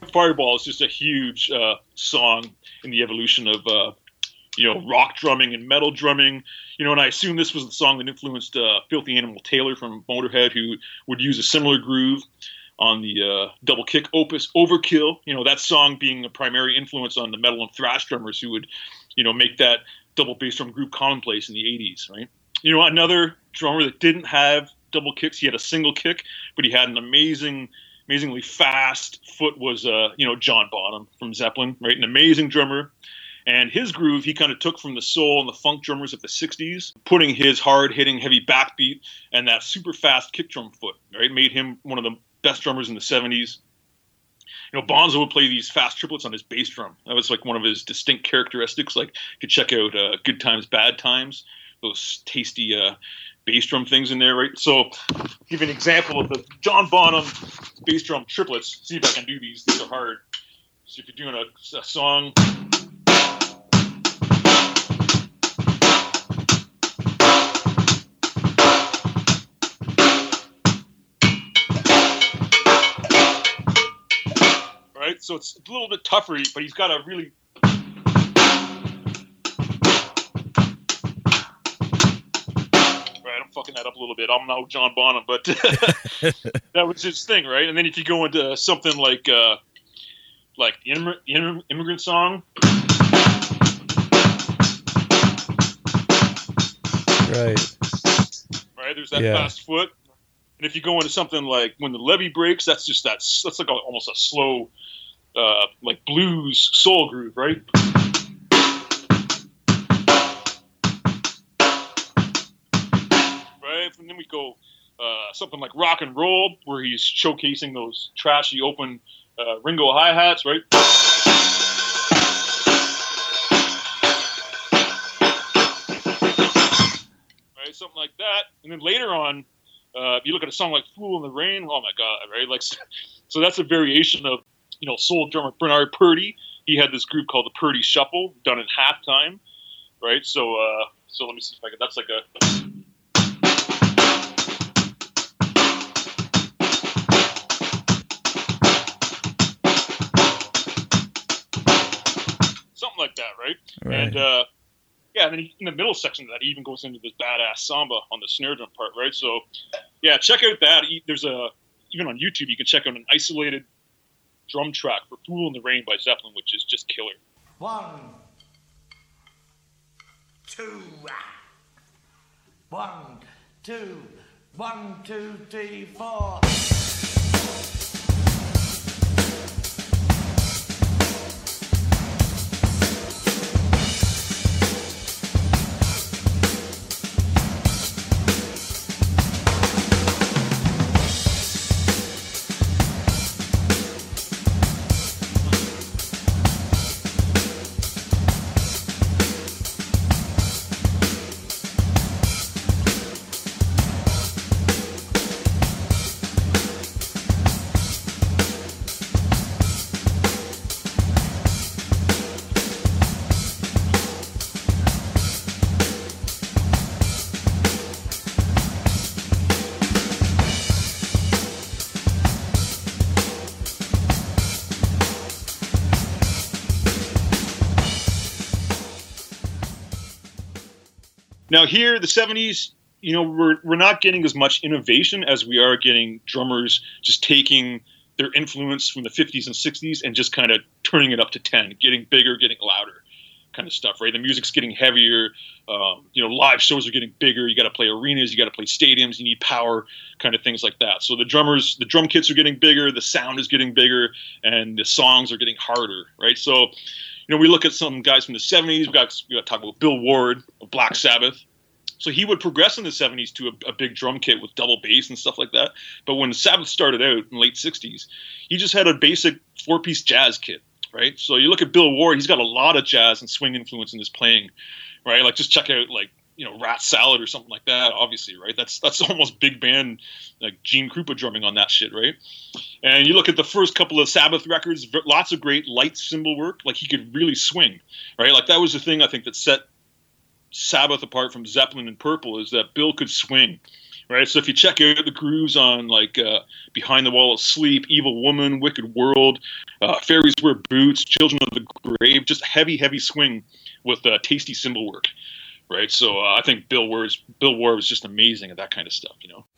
Fireball is just a huge song in the evolution of rock drumming and metal drumming. And I assume this was the song that influenced Filthy Animal Taylor from Motorhead, who would use a similar groove on the double kick opus Overkill. That song being a primary influence on the metal and thrash drummers who would, make that double bass drum group commonplace in the 80s, right? Another drummer that didn't have double kicks, he had a single kick, but he had an amazingly fast foot was, John Bonham from Zeppelin, right? An amazing drummer. And his groove, he kind of took from the soul and the funk drummers of the 60s, putting his hard-hitting, heavy backbeat and that super fast kick drum foot, right? Made him one of the best drummers in the 70s. Bonzo would play these fast triplets on his bass drum. That was like one of his distinct characteristics. Like, you could check out Good Times, Bad Times, those tasty bass drum things in there, right? So, give you an example of the John Bonham bass drum triplets. See if I can do these. These are hard. So, if you're doing a song. Right? So, it's a little bit tougher, but he's got a really. I'm fucking that up a little bit. I'm no John Bonham, but that was his thing, right? And then if you go into something like the Immigrant Song, right? There's that fast foot, and if you go into something like When the Levee Breaks, that's like almost a slow, like blues soul groove, right? And then we go something like Rock and Roll, where he's showcasing those trashy open Ringo hi-hats, right? Right, something like that. And then later on, if you look at a song like Fool in the Rain, oh my God, right? Like, so that's a variation of, soul drummer Bernard Purdie. He had this group called the Purdie Shuffle, done in halftime, right? So let me see if I can, that's like a... Something like that, right? And and then in the middle section of that, he even goes into this badass samba on the snare drum part, right? So, check out that. There's even on YouTube, you can check out an isolated drum track for "Fool in the Rain" by Zeppelin, which is just killer. 1, 2, 1, 2, 1, 2, 3, 4. Now here, the 70s, we're not getting as much innovation as we are getting drummers just taking their influence from the 50s and 60s and just kind of turning it up to 10, getting bigger, getting louder kind of stuff, right? The music's getting heavier. Live shows are getting bigger. You got to play arenas. You got to play stadiums. You need power, kind of things like that. So the drum kits are getting bigger. The sound is getting bigger, and the songs are getting harder, right? So, we look at some guys from the 70s. We got to talk about Bill Ward of Black Sabbath. So he would progress in the 70s to a big drum kit with double bass and stuff like that. But when Sabbath started out in the late 60s, he just had a basic 4-piece jazz kit, right? So you look at Bill Ward, he's got a lot of jazz and swing influence in his playing, right? Like, just check out, Rat Salad or something like that, obviously, right? That's almost big band, like Gene Krupa drumming on that shit, right? And you look at the first couple of Sabbath records, lots of great light cymbal work. Like, he could really swing, right? Like, that was the thing I think that set Sabbath apart from Zeppelin and Purple, is that Bill could swing, right? So if you check out the grooves on like Behind the Wall of Sleep, Evil Woman, Wicked World, Fairies Wear Boots, Children of the Grave, just heavy swing with tasty cymbal work, right? So I think Bill Ward was just amazing at that kind of stuff, you know.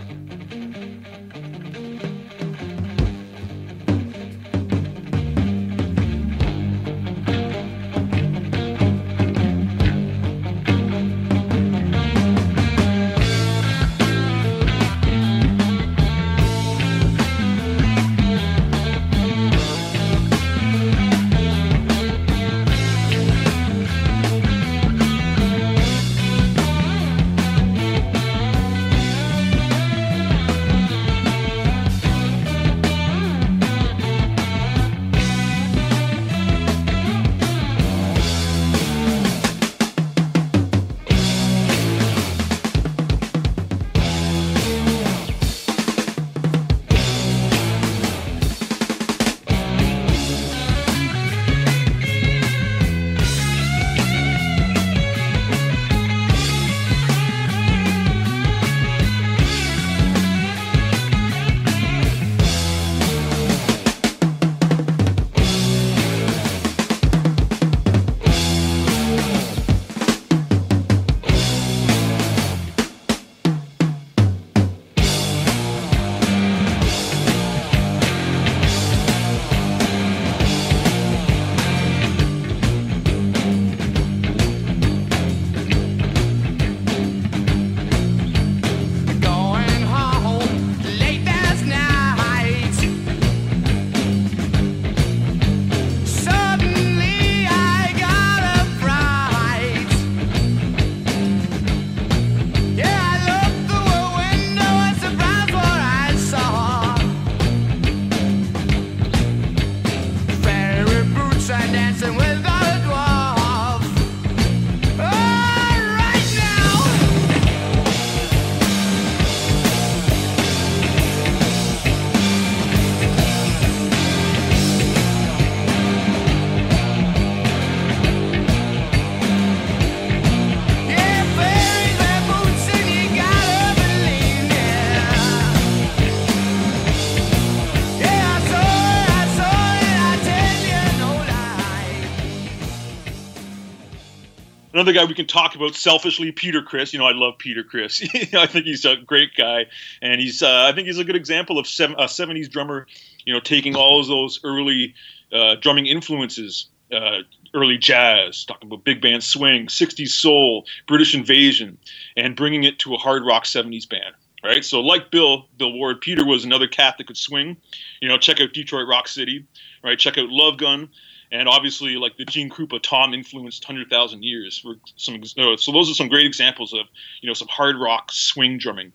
Another guy we can talk about selfishly, Peter Criss. You know, I love Peter Criss. I think he's a great guy, and I think he's a good example of a 70s drummer, you know, taking all of those early drumming influences, early jazz, talking about big band swing, 60s soul, British Invasion, and bringing it to a hard rock 70s band. Right, so like Bill Ward, Peter was another cat that could swing. You know, check out Detroit Rock City, right? Check out Love Gun, and obviously like the Gene Krupa Tom influenced 100,000 Years. For some, so those are some great examples of, you know, some hard rock swing drumming.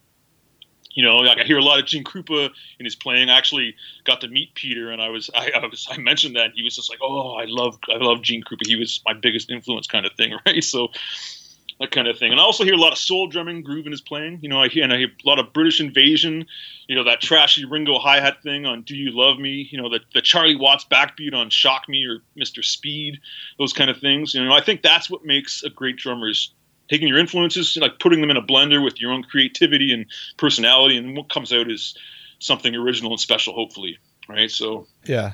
You know, like I hear a lot of Gene Krupa in his playing. I actually got to meet Peter, and I mentioned that, and he was just like, "Oh, I love Gene Krupa. He was my biggest influence," kind of thing, right? So that kind of thing. And I also hear a lot of soul drumming, groove in his playing. You know, I hear a lot of British Invasion, you know, that trashy Ringo hi-hat thing on Do You Love Me, you know, the Charlie Watts backbeat on Shock Me or Mr. Speed, those kind of things. You know, I think that's what makes a great drummer, is taking your influences, like putting them in a blender with your own creativity and personality, and what comes out is something original and special, hopefully, right? So yeah.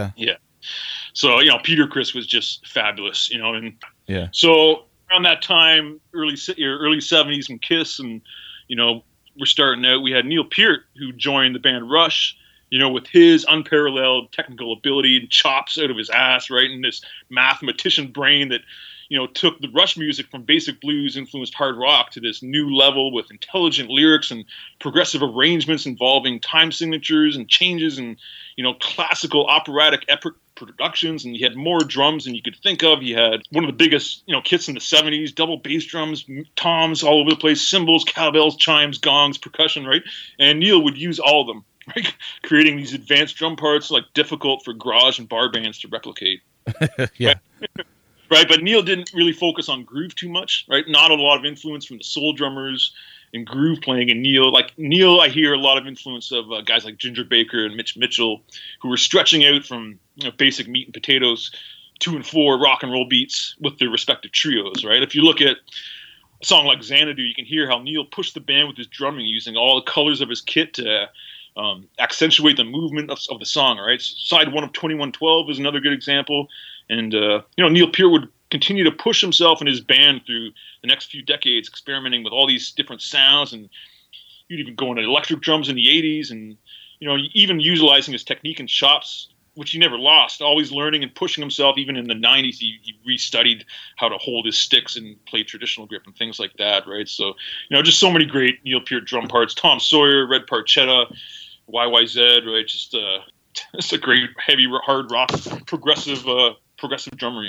So, you know, Peter Criss was just fabulous, you know, and so around that time, early 70s, when Kiss and, you know, we're starting out, we had Neil Peart, who joined the band Rush, you know, with his unparalleled technical ability and chops out of his ass, right, and this mathematician brain that, you know, took the Rush music from basic blues influenced hard rock to this new level with intelligent lyrics and progressive arrangements involving time signatures and changes and, you know, classical operatic epic productions. And he had more drums than you could think of. He had one of the biggest, you know, kits in the 70s, double bass drums, toms all over the place, cymbals, cowbells, chimes, gongs, percussion, right? And Neil would use all of them, right? Creating these advanced drum parts, like difficult for garage and bar bands to replicate. Yeah. Right, but Neil didn't really focus on groove too much, right? Not a lot of influence from the soul drummers and groove playing. And Neil, I hear a lot of influence of guys like Ginger Baker and Mitch Mitchell, who were stretching out from, you know, basic meat and potatoes 2 and 4 rock and roll beats with their respective trios, right? If you look at song like Xanadu, you can hear how Neil pushed the band with his drumming, using all the colors of his kit to accentuate the movement of the song. Right, side one of 2112 is another good example, and Neil Peart would continue to push himself and his band through the next few decades, experimenting with all these different sounds, and you'd even go into electric drums in the 80s, and even utilizing his technique in chops, which he never lost, always learning and pushing himself. Even in the 90s, he restudied how to hold his sticks and play traditional grip and things like that, right? So, just so many great Neil Peart drum parts. Tom Sawyer, Red Parchetta, YYZ, right? Just it's a great, heavy, hard rock, progressive drummer,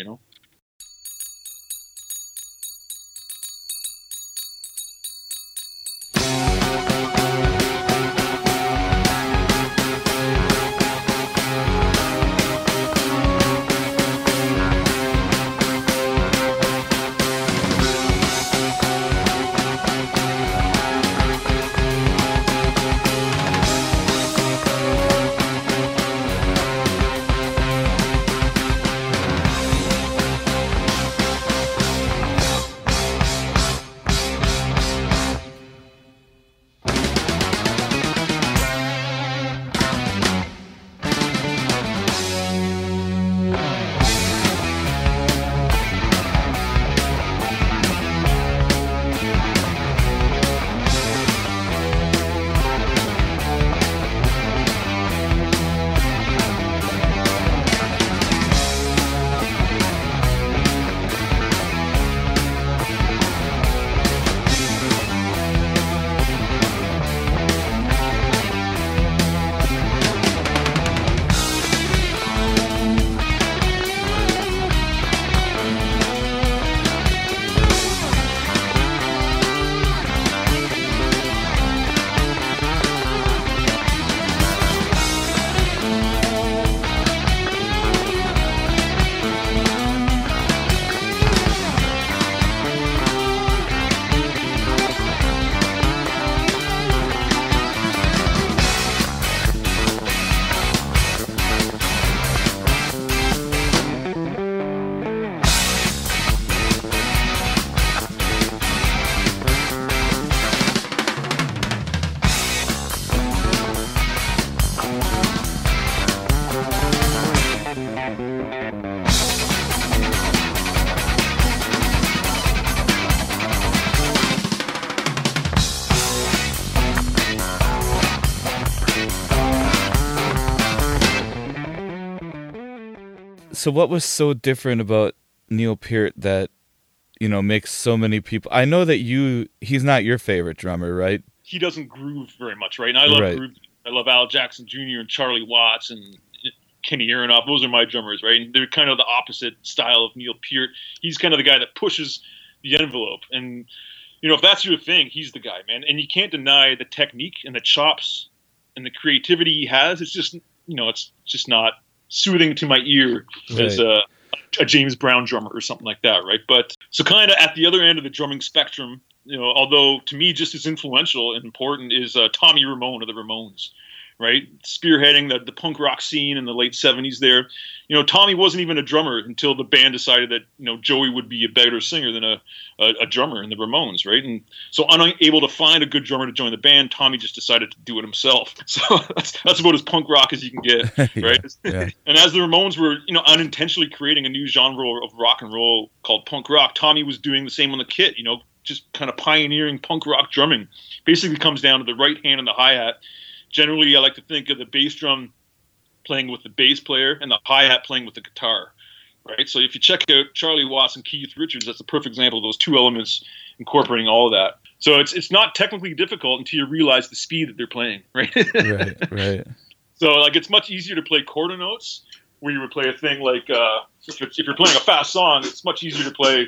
So what was so different about Neil Peart that, makes so many people... I know that he's not your favorite drummer, right? He doesn't groove very much, right? And I love groove. I love Al Jackson Jr. and Charlie Watts and Kenny Aronoff. Those are my drummers, right? And they're kind of the opposite style of Neil Peart. He's kind of the guy that pushes the envelope. And, if that's your thing, he's the guy, man. And you can't deny the technique and the chops and the creativity he has. It's just, it's just not soothing to my ear as a James Brown drummer or something like that, right? But so kind of at the other end of the drumming spectrum, although to me just as influential and important is Tommy Ramone of the Ramones, right? Spearheading the punk rock scene in the late 70s there. Tommy wasn't even a drummer until the band decided that, Joey would be a better singer than a drummer in the Ramones, right? And so unable to find a good drummer to join the band, Tommy just decided to do it himself. So that's about as punk rock as you can get, right? Yeah. And as the Ramones were, unintentionally creating a new genre of rock and roll called punk rock, Tommy was doing the same on the kit, just kind of pioneering punk rock drumming. Basically comes down to the right hand and the hi-hat. Generally, I like to think of the bass drum playing with the bass player and the hi-hat playing with the guitar, right? So if you check out Charlie Watts and Keith Richards, that's a perfect example of those two elements incorporating all of that. So it's not technically difficult until you realize the speed that they're playing, right? Right. So it's much easier to play quarter notes where you would play a thing like if you're playing a fast song, it's much easier to play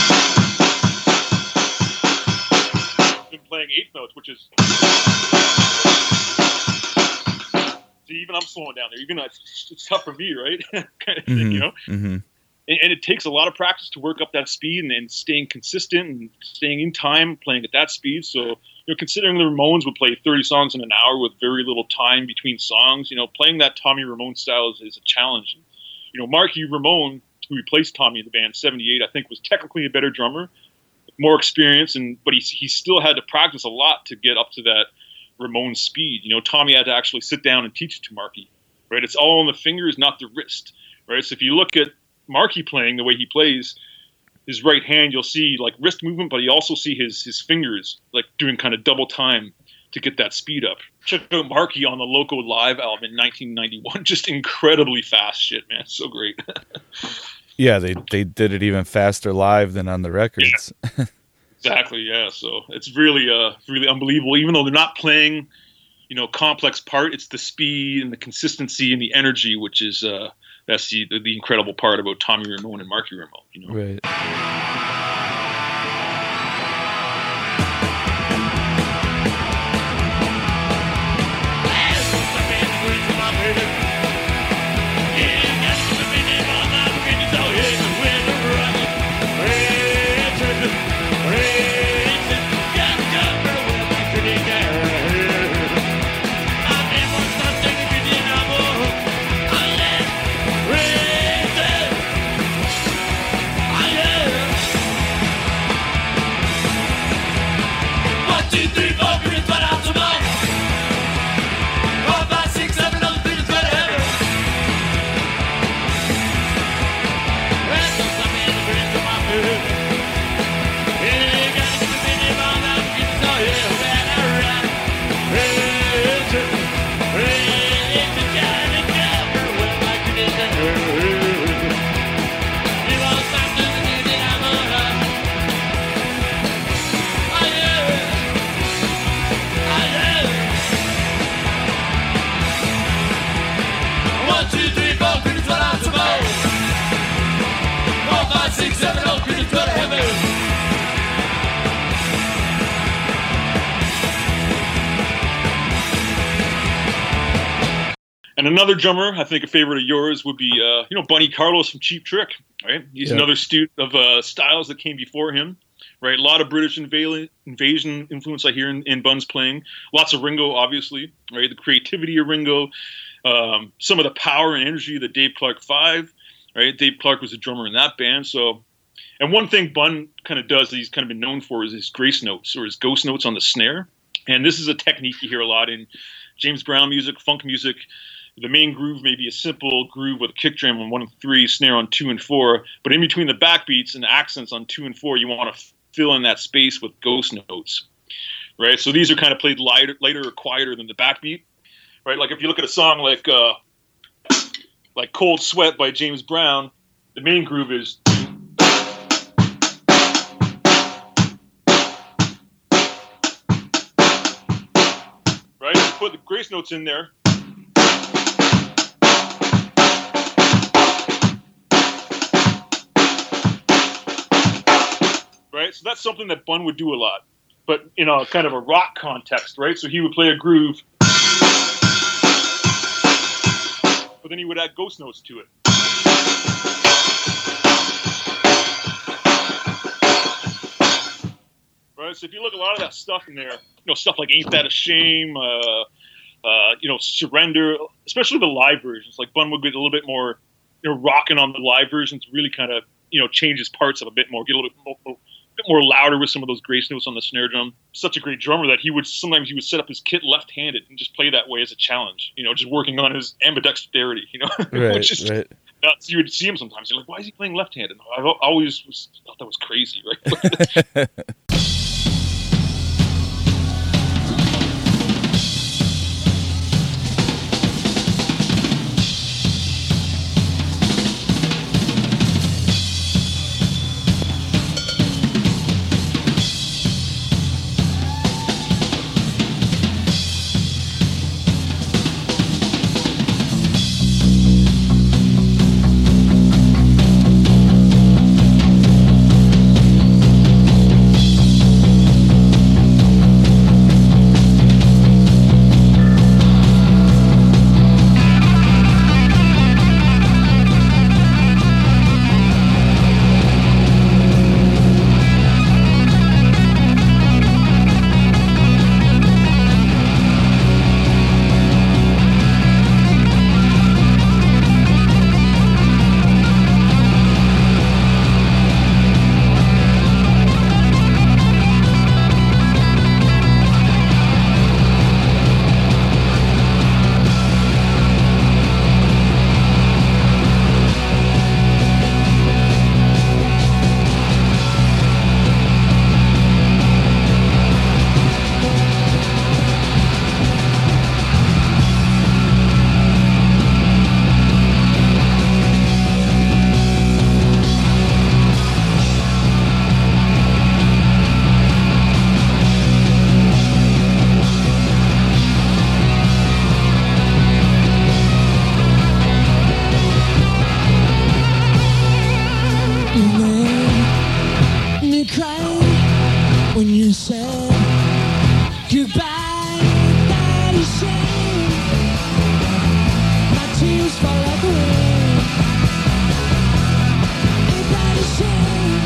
than playing eighth notes, which is... See, even I'm slowing down there. Even it's tough for me, right? kind of thing, Mm-hmm. And it takes a lot of practice to work up that speed and staying consistent and staying in time, playing at that speed. So, considering the Ramones would play 30 songs in an hour with very little time between songs, playing that Tommy Ramone style is a challenge. Marky Ramone, who replaced Tommy in the band in '78, I think was technically a better drummer. more experience, but he still had to practice a lot to get up to that Ramon speed. Tommy had to actually sit down and teach it to Marky, right? It's all on the fingers, not the wrist, right? So if you look at Marky playing the way he plays, his right hand, you'll see like wrist movement, but you also see his fingers like doing kind of double time to get that speed up. Check out Marky on the Loco Live album in 1991. Just incredibly fast shit, man. So great. Yeah, they did it even faster live than on the records. Yeah. Exactly, yeah. So it's really really unbelievable. Even though they're not playing, complex part, it's the speed and the consistency and the energy, which is that's the incredible part about Tommy Ramone and Marky Ramone. Right. And another drummer, I think a favorite of yours would be, Bunny Carlos from Cheap Trick, right? He's another student of styles that came before him, right? A lot of British invasion influence I hear in Bun's playing. Lots of Ringo, obviously, right? The creativity of Ringo, some of the power and energy of the Dave Clark Five, right? Dave Clark was a drummer in that band. So, and one thing Bun kind of does that he's kind of been known for is his grace notes or his ghost notes on the snare. And this is a technique you hear a lot in James Brown music, funk music. The main groove may be a simple groove with a kick drum on 1 and 3, snare on 2 and 4, but in between the backbeats and the accents on 2 and 4, you want to fill in that space with ghost notes, right? So these are kind of played lighter or quieter than the backbeat, right? Like if you look at a song like Cold Sweat by James Brown, the main groove is right? You put the grace notes in there. Right, so that's something that Bun would do a lot, but in a kind of a rock context, right? So he would play a groove, but then he would add ghost notes to it. Right, so if you look at a lot of that stuff in there, stuff like "Ain't That a Shame," "Surrender," especially the live versions. Like Bun would get a little bit more, rocking on the live versions, really kind of, change his parts up a bit more, get a little bit more louder with some of those grace notes on the snare drum. Such a great drummer that he would set up his kit left-handed and just play that way as a challenge, just working on his ambidexterity, Right, which is right. nuts. You would see him sometimes. You're like, why is he playing left-handed? I've always thought that was crazy, right? crying when you said goodbye without a shame. My tears fall like rain without a shame.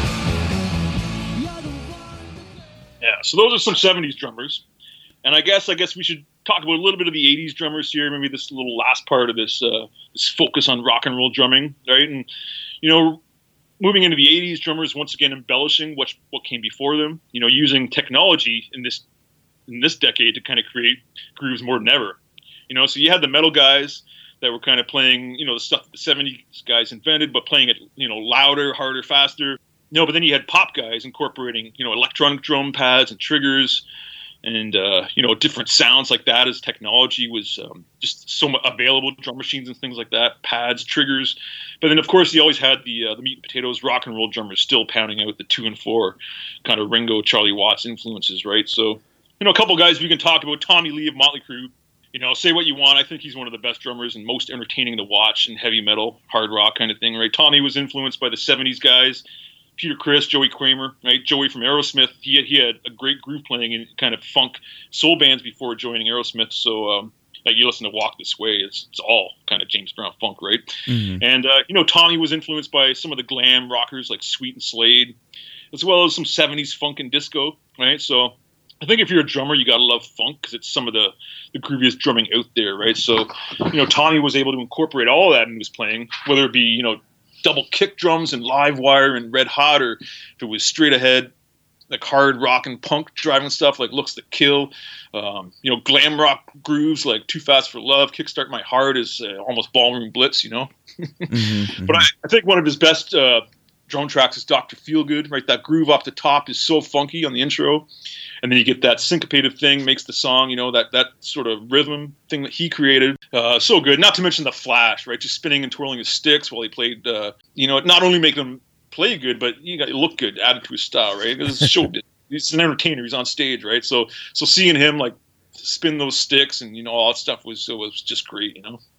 You're the one. Yeah, so those are some 70s drummers. And I guess we should talk about a little bit of the 80s drummers here, maybe this little last part of this this focus on rock and roll drumming, right? And, you know, moving into the 80s, drummers once again embellishing what came before them, you know, using technology in this decade to kind of create grooves more than ever. You know, so you had the metal guys that were kind of playing, you know, the stuff that the 70s guys invented, but playing it, you know, louder, harder, faster. No, but then you had pop guys incorporating, you know, electronic drum pads and triggers and, you know, different sounds like that as technology was just so available, drum machines and things like that, pads, triggers. But then, of course, you always had the meat and potatoes rock and roll drummers still pounding out the 2 and 4 kind of Ringo, Charlie Watts influences, right? So, you know, a couple guys we can talk about. Tommy Lee of Motley Crue. You know, say what you want. I think he's one of the best drummers and most entertaining to watch in heavy metal, hard rock kind of thing, right? Tommy was influenced by the 70s guys. Peter Criss, Joey Kramer, right? Joey from Aerosmith. He had a great groove playing in kind of funk soul bands before joining Aerosmith. So, like you listen to Walk This Way, it's all kind of James Brown funk, right? Mm-hmm. And, you know, Tommy was influenced by some of the glam rockers like Sweet and Slade, as well as some 70s funk and disco, right? So I think if you're a drummer, you got to love funk because it's some of the grooviest drumming out there, right? So, you know, Tommy was able to incorporate all of that into his playing, whether it be, you know, double kick drums and live wire and Red Hot, or if it was straight ahead, like hard rock and punk driving stuff like Looks to Kill, you know, glam rock grooves like Too Fast for Love, Kickstart My Heart is almost Ballroom Blitz, you know. Mm-hmm. But I think one of his best drum tracks is Dr. Feelgood, right? That groove off the top is so funky on the intro. And then you get that syncopated thing, makes the song, you know, that sort of rhythm thing that he created. So good. Not to mention the flash, right? Just spinning and twirling his sticks while he played, you know, not only make them play good, but you got to look good, added to his style, right? This is show. He's an entertainer. He's on stage, right? So seeing him like spin those sticks and, you know, all that stuff was just great, you know?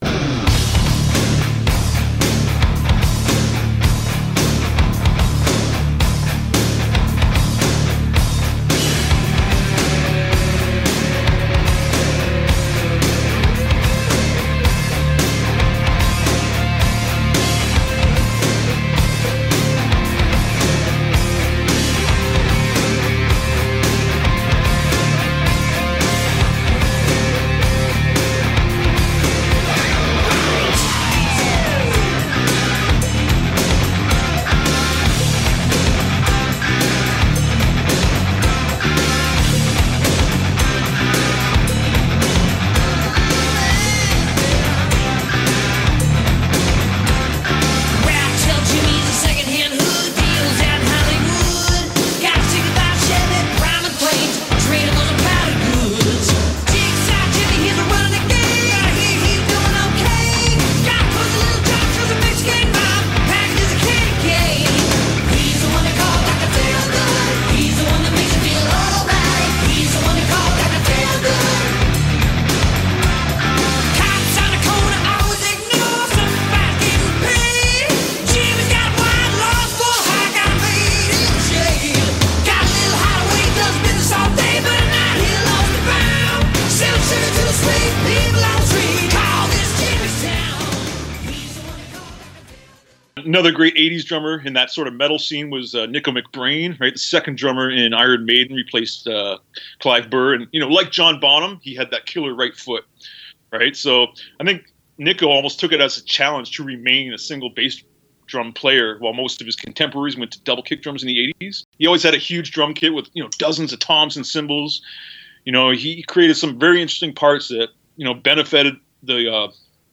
Another great 80s drummer in that sort of metal scene was Nico McBrain, right? The second drummer in Iron Maiden, replaced Clive Burr. And, you know, like John Bonham, he had that killer right foot, right? So I think Nico almost took it as a challenge to remain a single bass drum player while most of his contemporaries went to double kick drums in the 80s. He always had a huge drum kit with, you know, dozens of toms and cymbals. You know, he created some very interesting parts that, you know, benefited the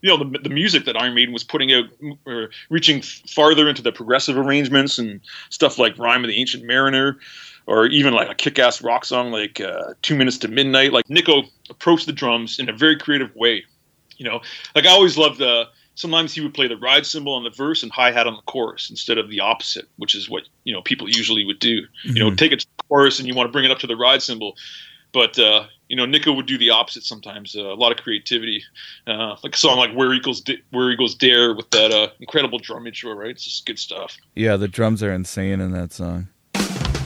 music that Iron Maiden was putting out, reaching farther into the progressive arrangements and stuff like Rime of the Ancient Mariner, or even like a kick-ass rock song like 2 Minutes to Midnight. Like Nico approached the drums in a very creative way. You know, like I always loved sometimes he would play the ride cymbal on the verse and hi-hat on the chorus instead of the opposite, which is what, you know, people usually would do. Mm-hmm. You know, take it to the chorus and you want to bring it up to the ride cymbal. But, you know, Nico would do the opposite sometimes. A lot of creativity. Like a song like Where Eagles Dare with that incredible drum intro, right? It's just good stuff. Yeah, the drums are insane in that song.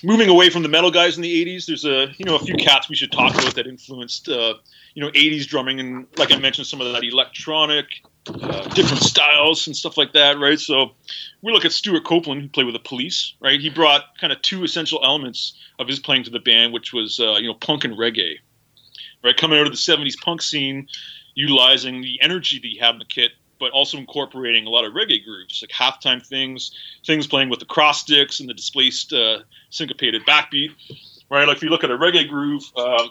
moving away from the metal guys in the 80s, there's a few cats we should talk about that influenced 80s drumming, and like I mentioned, some of that electronic, different styles and stuff like that, right? So we look at Stuart Copeland, who played with the Police, right? He brought kind of two essential elements of his playing to the band, which was punk and reggae, right? Coming out of the 70s punk scene, utilizing the energy that he had in the kit, but also incorporating a lot of reggae grooves, like halftime things playing with the cross sticks and the displaced syncopated backbeat, right? Like if you look at a reggae groove,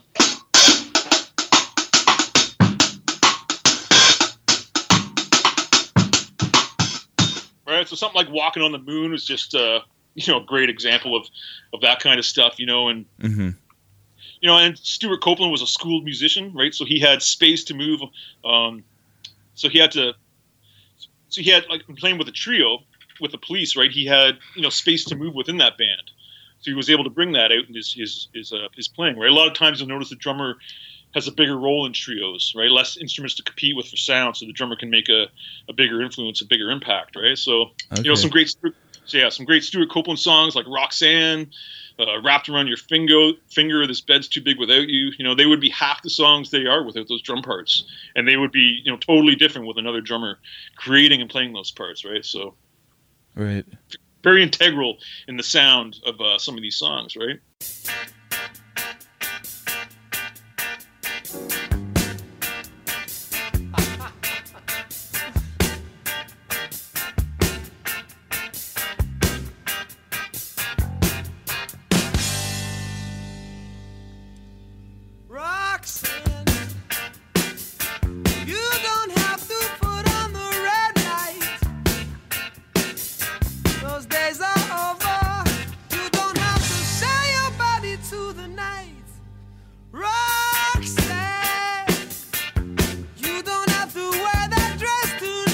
right? So something like Walking on the Moon was just a great example of that kind of stuff, and Mm-hmm. And Stuart Copeland was a schooled musician, right? So he had space to move. So he had like playing with a trio with the Police, right? He had space to move within that band, so he was able to bring that out in his playing, right? A lot of times you'll notice the drummer has a bigger role in trios, right? Less instruments to compete with for sound, so the drummer can make a bigger influence, a bigger impact, right? So Okay. some great Stuart Copeland songs like Roxanne, Wrapped Around Your Finger, This Bed's Too Big Without You. They would be half the songs they are without those drum parts, and they would be totally different with another drummer creating and playing those parts, right? So Right. very integral in the sound of some of these songs, right? Roxanne, you don't have to put on the red light. Those days are over. You don't have to sell your body to the night. Roxanne, you don't have to wear that dress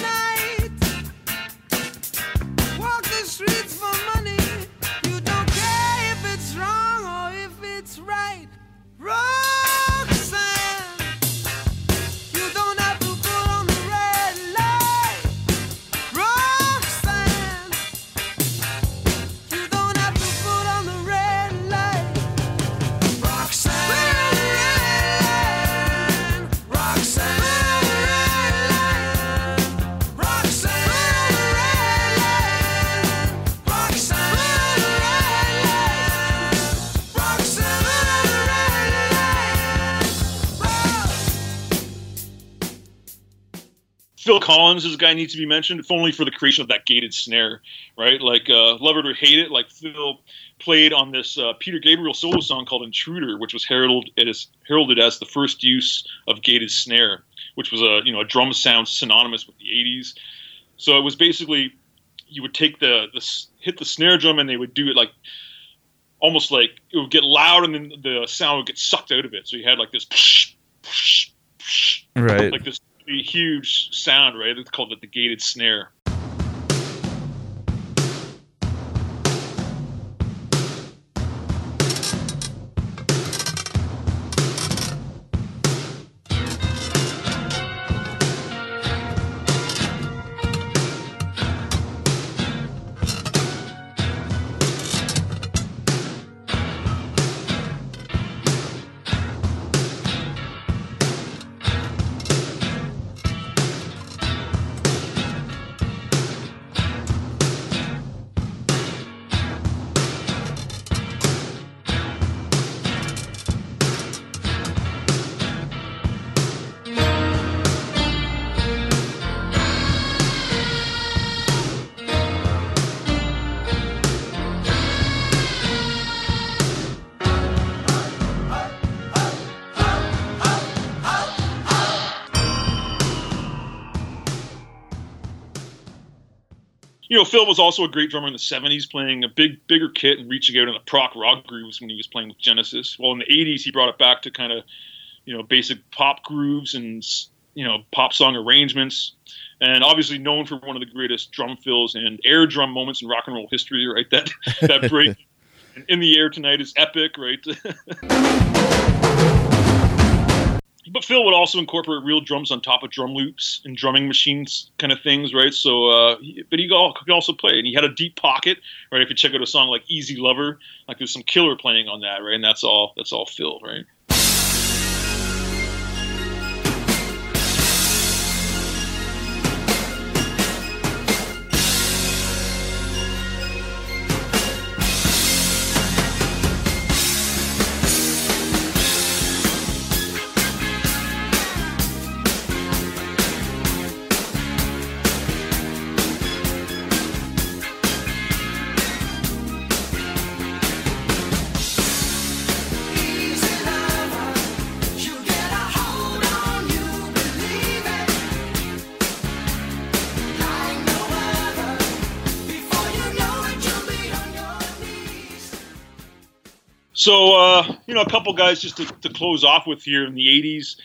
tonight. Walk the streets for money. You don't care if it's wrong or if it's right. Roxanne, you don't have to put on the red light. Roxanne, you don't have to put on the red light. Roxanne, Roxanne, Roxanne, Roxanne, Roxanne. Phil Collins is a guy who needs to be mentioned, if only for the creation of that gated snare, right? Like, love it or hate it, like Phil played on this Peter Gabriel solo song called Intruder, which was heralded as the first use of gated snare, which was a drum sound synonymous with the 80s. So it was basically, you would take hit the snare drum and they would do it like, almost like it would get loud and then the sound would get sucked out of it. So you had like this, Right. like this really huge sound, right? It's called the gated snare. Phil was also a great drummer in the 70s, playing a bigger kit and reaching out in the prog rock grooves when he was playing with Genesis. Well, in the 80s, he brought it back to kind of, basic pop grooves and, pop song arrangements. And obviously known for one of the greatest drum fills and air drum moments in rock and roll history, right? That break in the air tonight is epic, right? But Phil would also incorporate real drums on top of drum loops and drumming machines kind of things, right? So, but he could also play, and he had a deep pocket, right? If you check out a song like Easy Lover, like there's some killer playing on that, right? And that's all Phil, right? So, a couple guys just to close off with here in the 80s.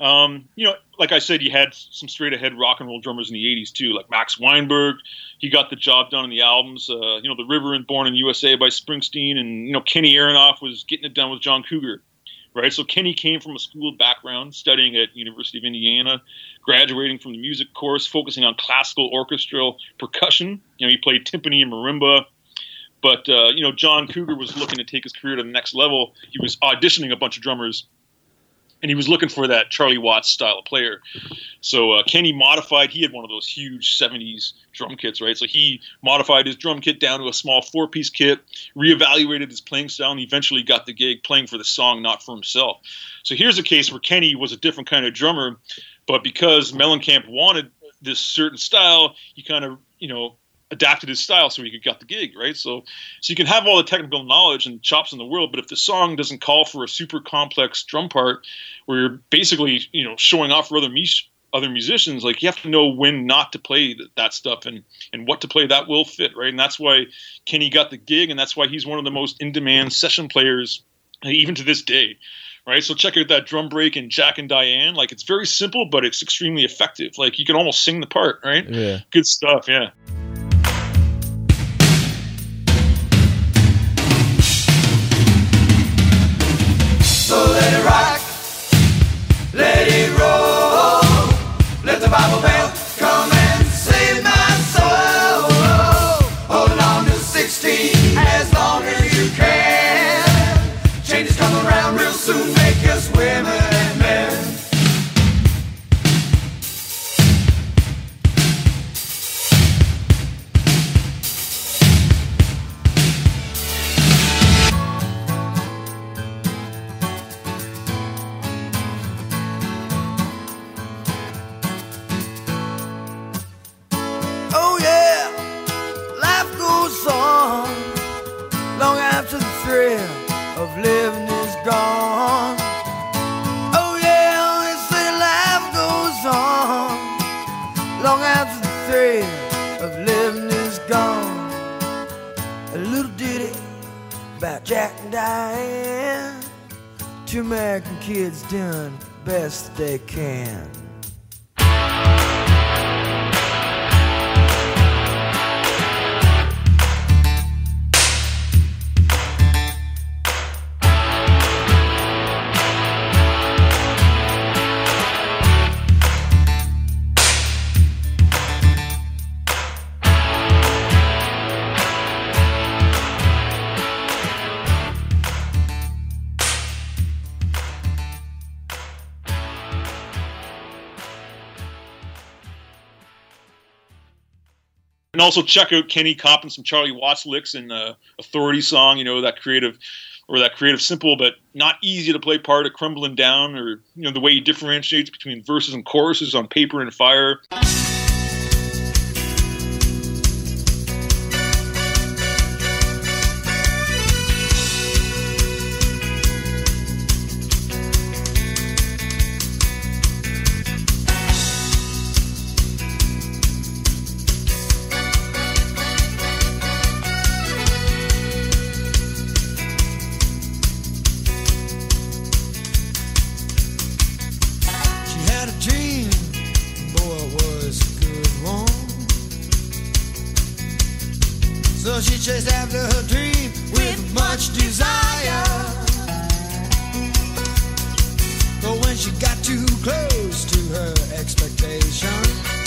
Like I said, you had some straight-ahead rock and roll drummers in the 80s, too, like Max Weinberg. He got the job done in the albums. The River and Born in USA by Springsteen. And, Kenny Aronoff was getting it done with John Cougar, right? So Kenny came from a school background, studying at University of Indiana, graduating from the music course, focusing on classical orchestral percussion. He played timpani and marimba. But, John Cougar was looking to take his career to the next level. He was auditioning a bunch of drummers, and he was looking for that Charlie Watts style of player. So Kenny modified. He had one of those huge 70s drum kits, right? So he modified his drum kit down to a small 4-piece kit, reevaluated his playing style, and eventually got the gig playing for the song, not for himself. So here's a case where Kenny was a different kind of drummer, but because Mellencamp wanted this certain style, he kind of, adapted his style so he could get the gig, right? So you can have all the technical knowledge and chops in the world, but if the song doesn't call for a super complex drum part where you're basically, showing off for other musicians, like you have to know when not to play that stuff and what to play that will fit, right? And that's why Kenny got the gig, and that's why he's one of the most in-demand session players, even to this day, right? So check out that drum break in Jack and Diane. Like, it's very simple, but it's extremely effective. Like, you can almost sing the part, right? Yeah. Good stuff, yeah. So let it rock, let it roll, let the Bible belt come and save my soul. Hold on to 16 as long as you can. Changes come around real soon, make us women and men. Of living is gone. Oh yeah, they say life goes on long after the thrill of living is gone. A little ditty about Jack and Diane, 2 American kids doing the best they can. And also check out Kenny copping some Charlie Watts licks in Authority song, that creative simple but not easy to play part of Crumbling Down, or the way he differentiates between verses and choruses on Paper and Fire. So she chased after her dream with much desire. But when she she got too close to her expectation.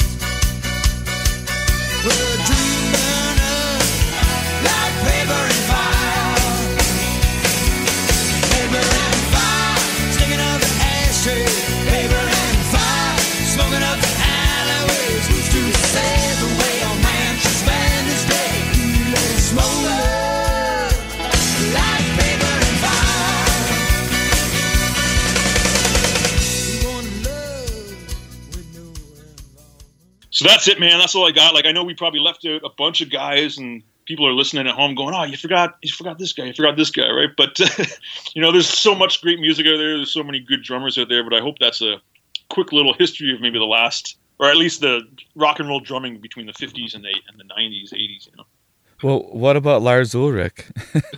Well, a dream burner like paper and fire. Paper and fire, sticking up the ashtray. Paper and fire, smoking up the alleyways. Who's to say the way a man should spend his day? You let it smolder like paper and fire. You want love with no involvement. So that's it, man. That's all I got. Like, I know we probably left out a bunch of guys, and people are listening at home going, "Oh, you forgot this guy, you forgot this guy," right? But you know, there's so much great music out there. There's so many good drummers out there. But I hope that's a quick little history of maybe the last, or at least the rock and roll drumming between the 50s and the 90s, 80s. You know. Well, what about Lars Ulrich?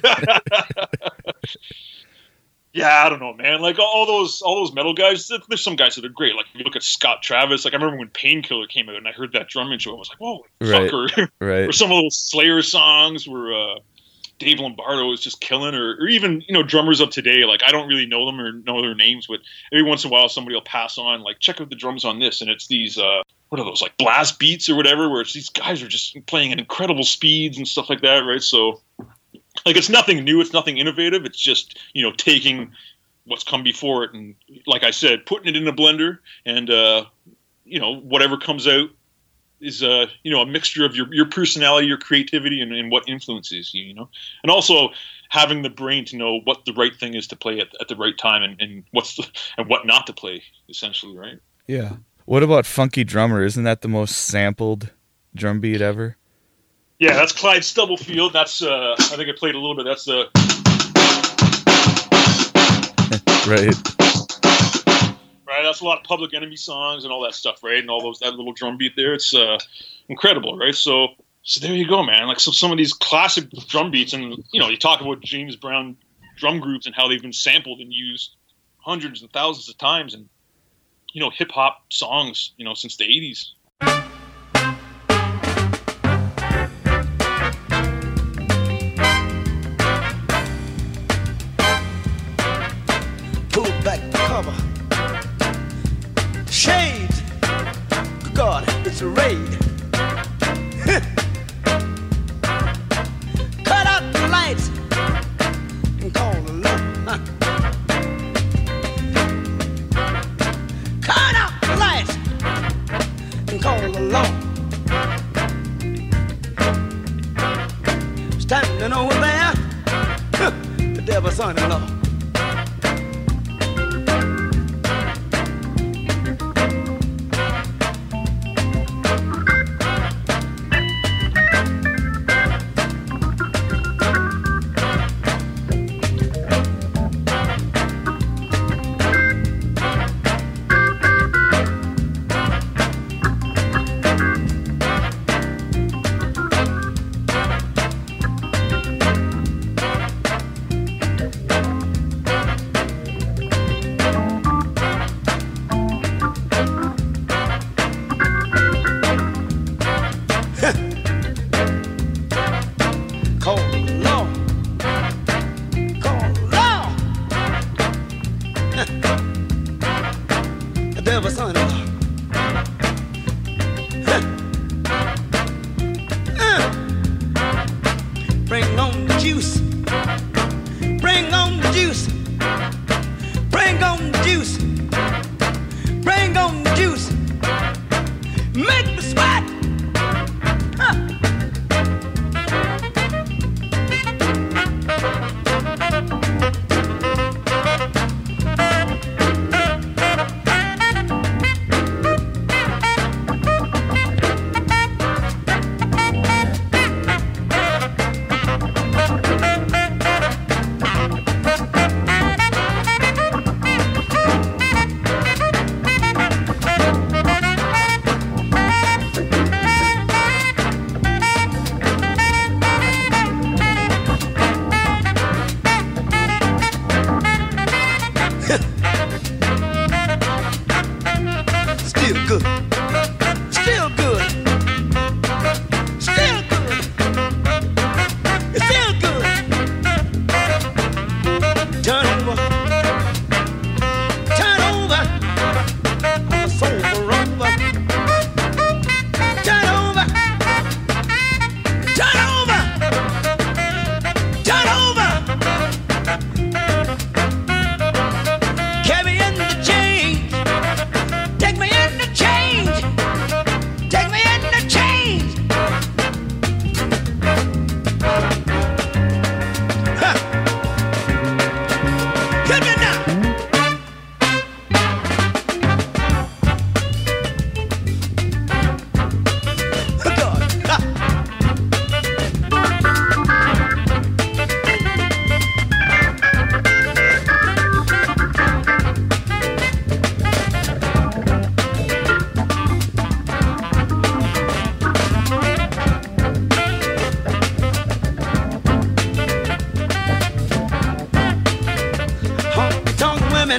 Yeah, I don't know, man. Like all those metal guys, there's some guys that are great. Like if you look at Scott Travis, like I remember when Painkiller came out and I heard that drum intro, I was like, whoa, Right, fucker. right. Or some of those Slayer songs where Dave Lombardo is just killing, or even, you know, drummers of today. Like I don't really know them or know their names, but every once in a while somebody will pass on, like, check out the drums on this, and it's these what are those, like blast beats or whatever, where it's these guys are just playing at incredible speeds and stuff like that, right? So like it's nothing new, it's nothing innovative, it's just, you know, taking what's come before it and, like I said, putting it in a blender, and you know, whatever comes out is you know, a mixture of your personality, your creativity, and what influences you, you know, and also having the brain to know what the right thing is to play at the right time, and what not to play, essentially, right? Yeah. What about Funky Drummer? Isn't that the most sampled drum beat ever? Yeah, that's Clyde Stubblefield. That's I think I played a little bit. That's the Right. right. That's a lot of Public Enemy songs and all that stuff, right? And all that little drum beat there. It's incredible, right? So there you go, man. Like, so some of these classic drum beats, and you know, you talk about James Brown drum groups and how they've been sampled and used hundreds and thousands of times, and you know, hip hop songs, you know, since the 80s. Pull back the cover. Shades. God, it's a raid. Cut out the lights and call the law. Cut out the lights and call the law. Standing over there, the devil's son-in-law. Bring on the juice. Bring on the juice. Bring on the juice. Bring on the juice. Make me sweat. Turn over.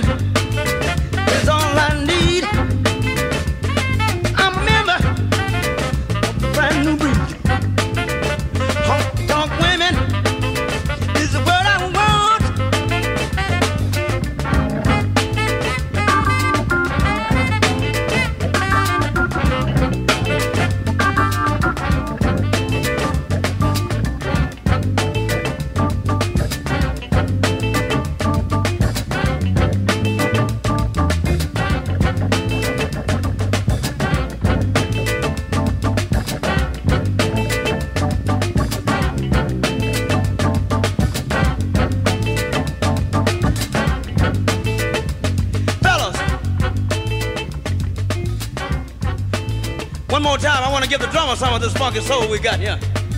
is all I need. I'm a member of the brand new breed. Honky tonk women is the word I want. One more time, I want to give the drummer some of this funky soul we got here.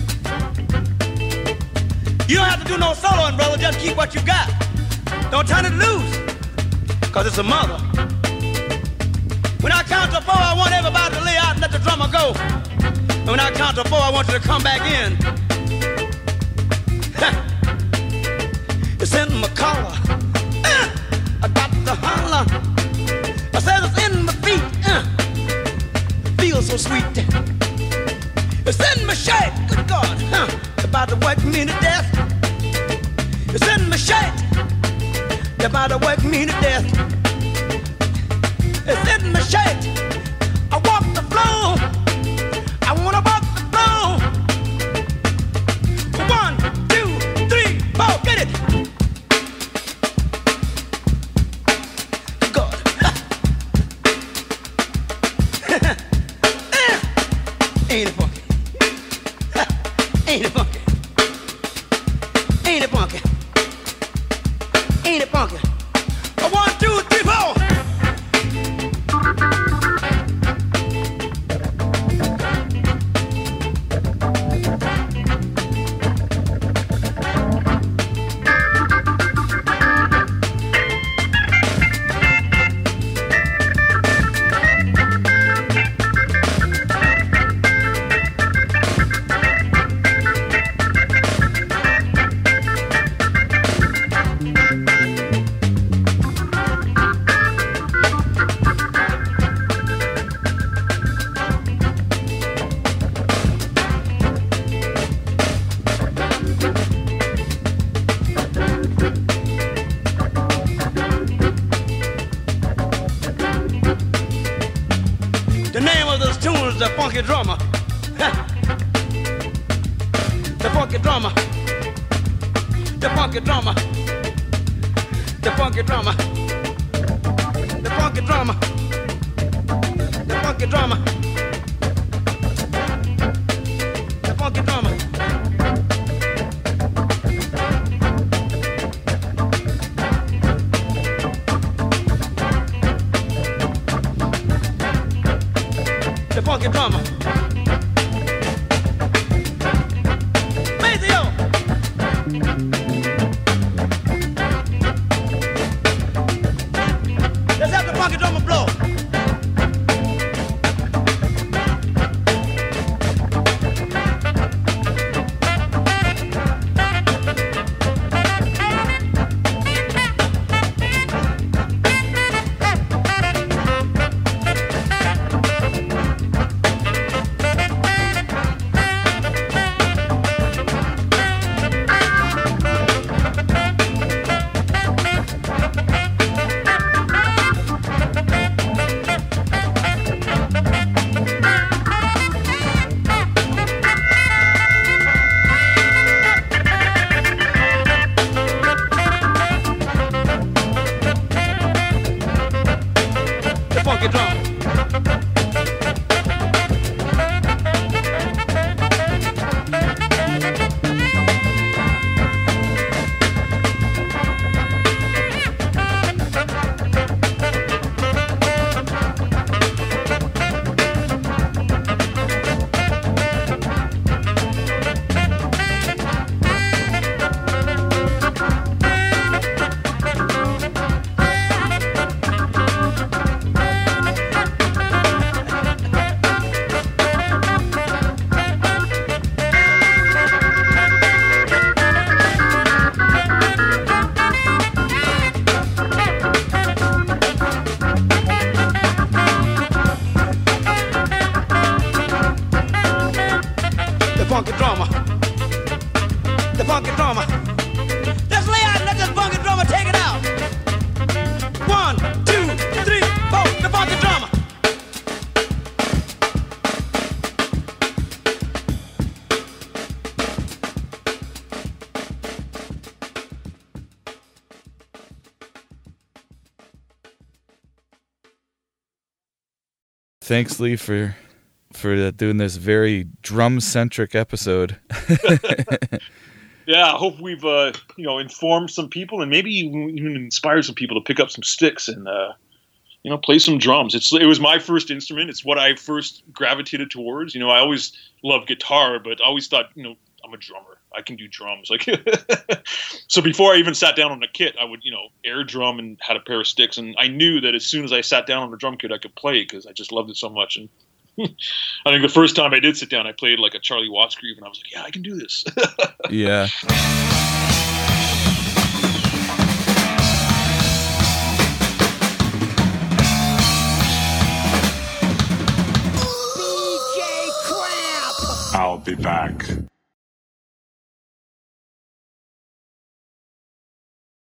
You don't have to do no soloing, brother. Just keep what you got. Don't turn it loose, because it's a mother. When I count to 4, I want everybody to lay out and let the drummer go. And when I count to 4, I want you to come back in. It's in my collar. I got to holler. I said it's in my feet. Feels so sweet. It's in my shape, good God, about to work me to death. It's in my shape, you're about to work me to death. It's in my shape, I walk the floor, I wanna walk the floor. 1, 2, 3, 4, get it. Good God. Ain't it funky? Ain't it funky? Ain't it funky? Ain't it funky? 1, 2, 3, 4. The funky drummer. The funky drummer. The funky drummer. The funky drummer. The funky drummer. The funky drummer. The funky drummer. The funky drummer. Maceo. Let's have the funky drummer blow. Thanks, Lee, for doing this very drum-centric episode. Yeah, I hope we've informed some people and maybe even inspired some people to pick up some sticks and play some drums. It was my first instrument. It's what I first gravitated towards. I always loved guitar, but I always thought, I'm a drummer. I can do drums. Like, so before I even sat down on a kit, I would, air drum and had a pair of sticks. And I knew that as soon as I sat down on the drum kit, I could play because I just loved it so much. And I think the first time I did sit down, I played like a Charlie Watts groove, and I was like, yeah, I can do this. Yeah. I'll be back.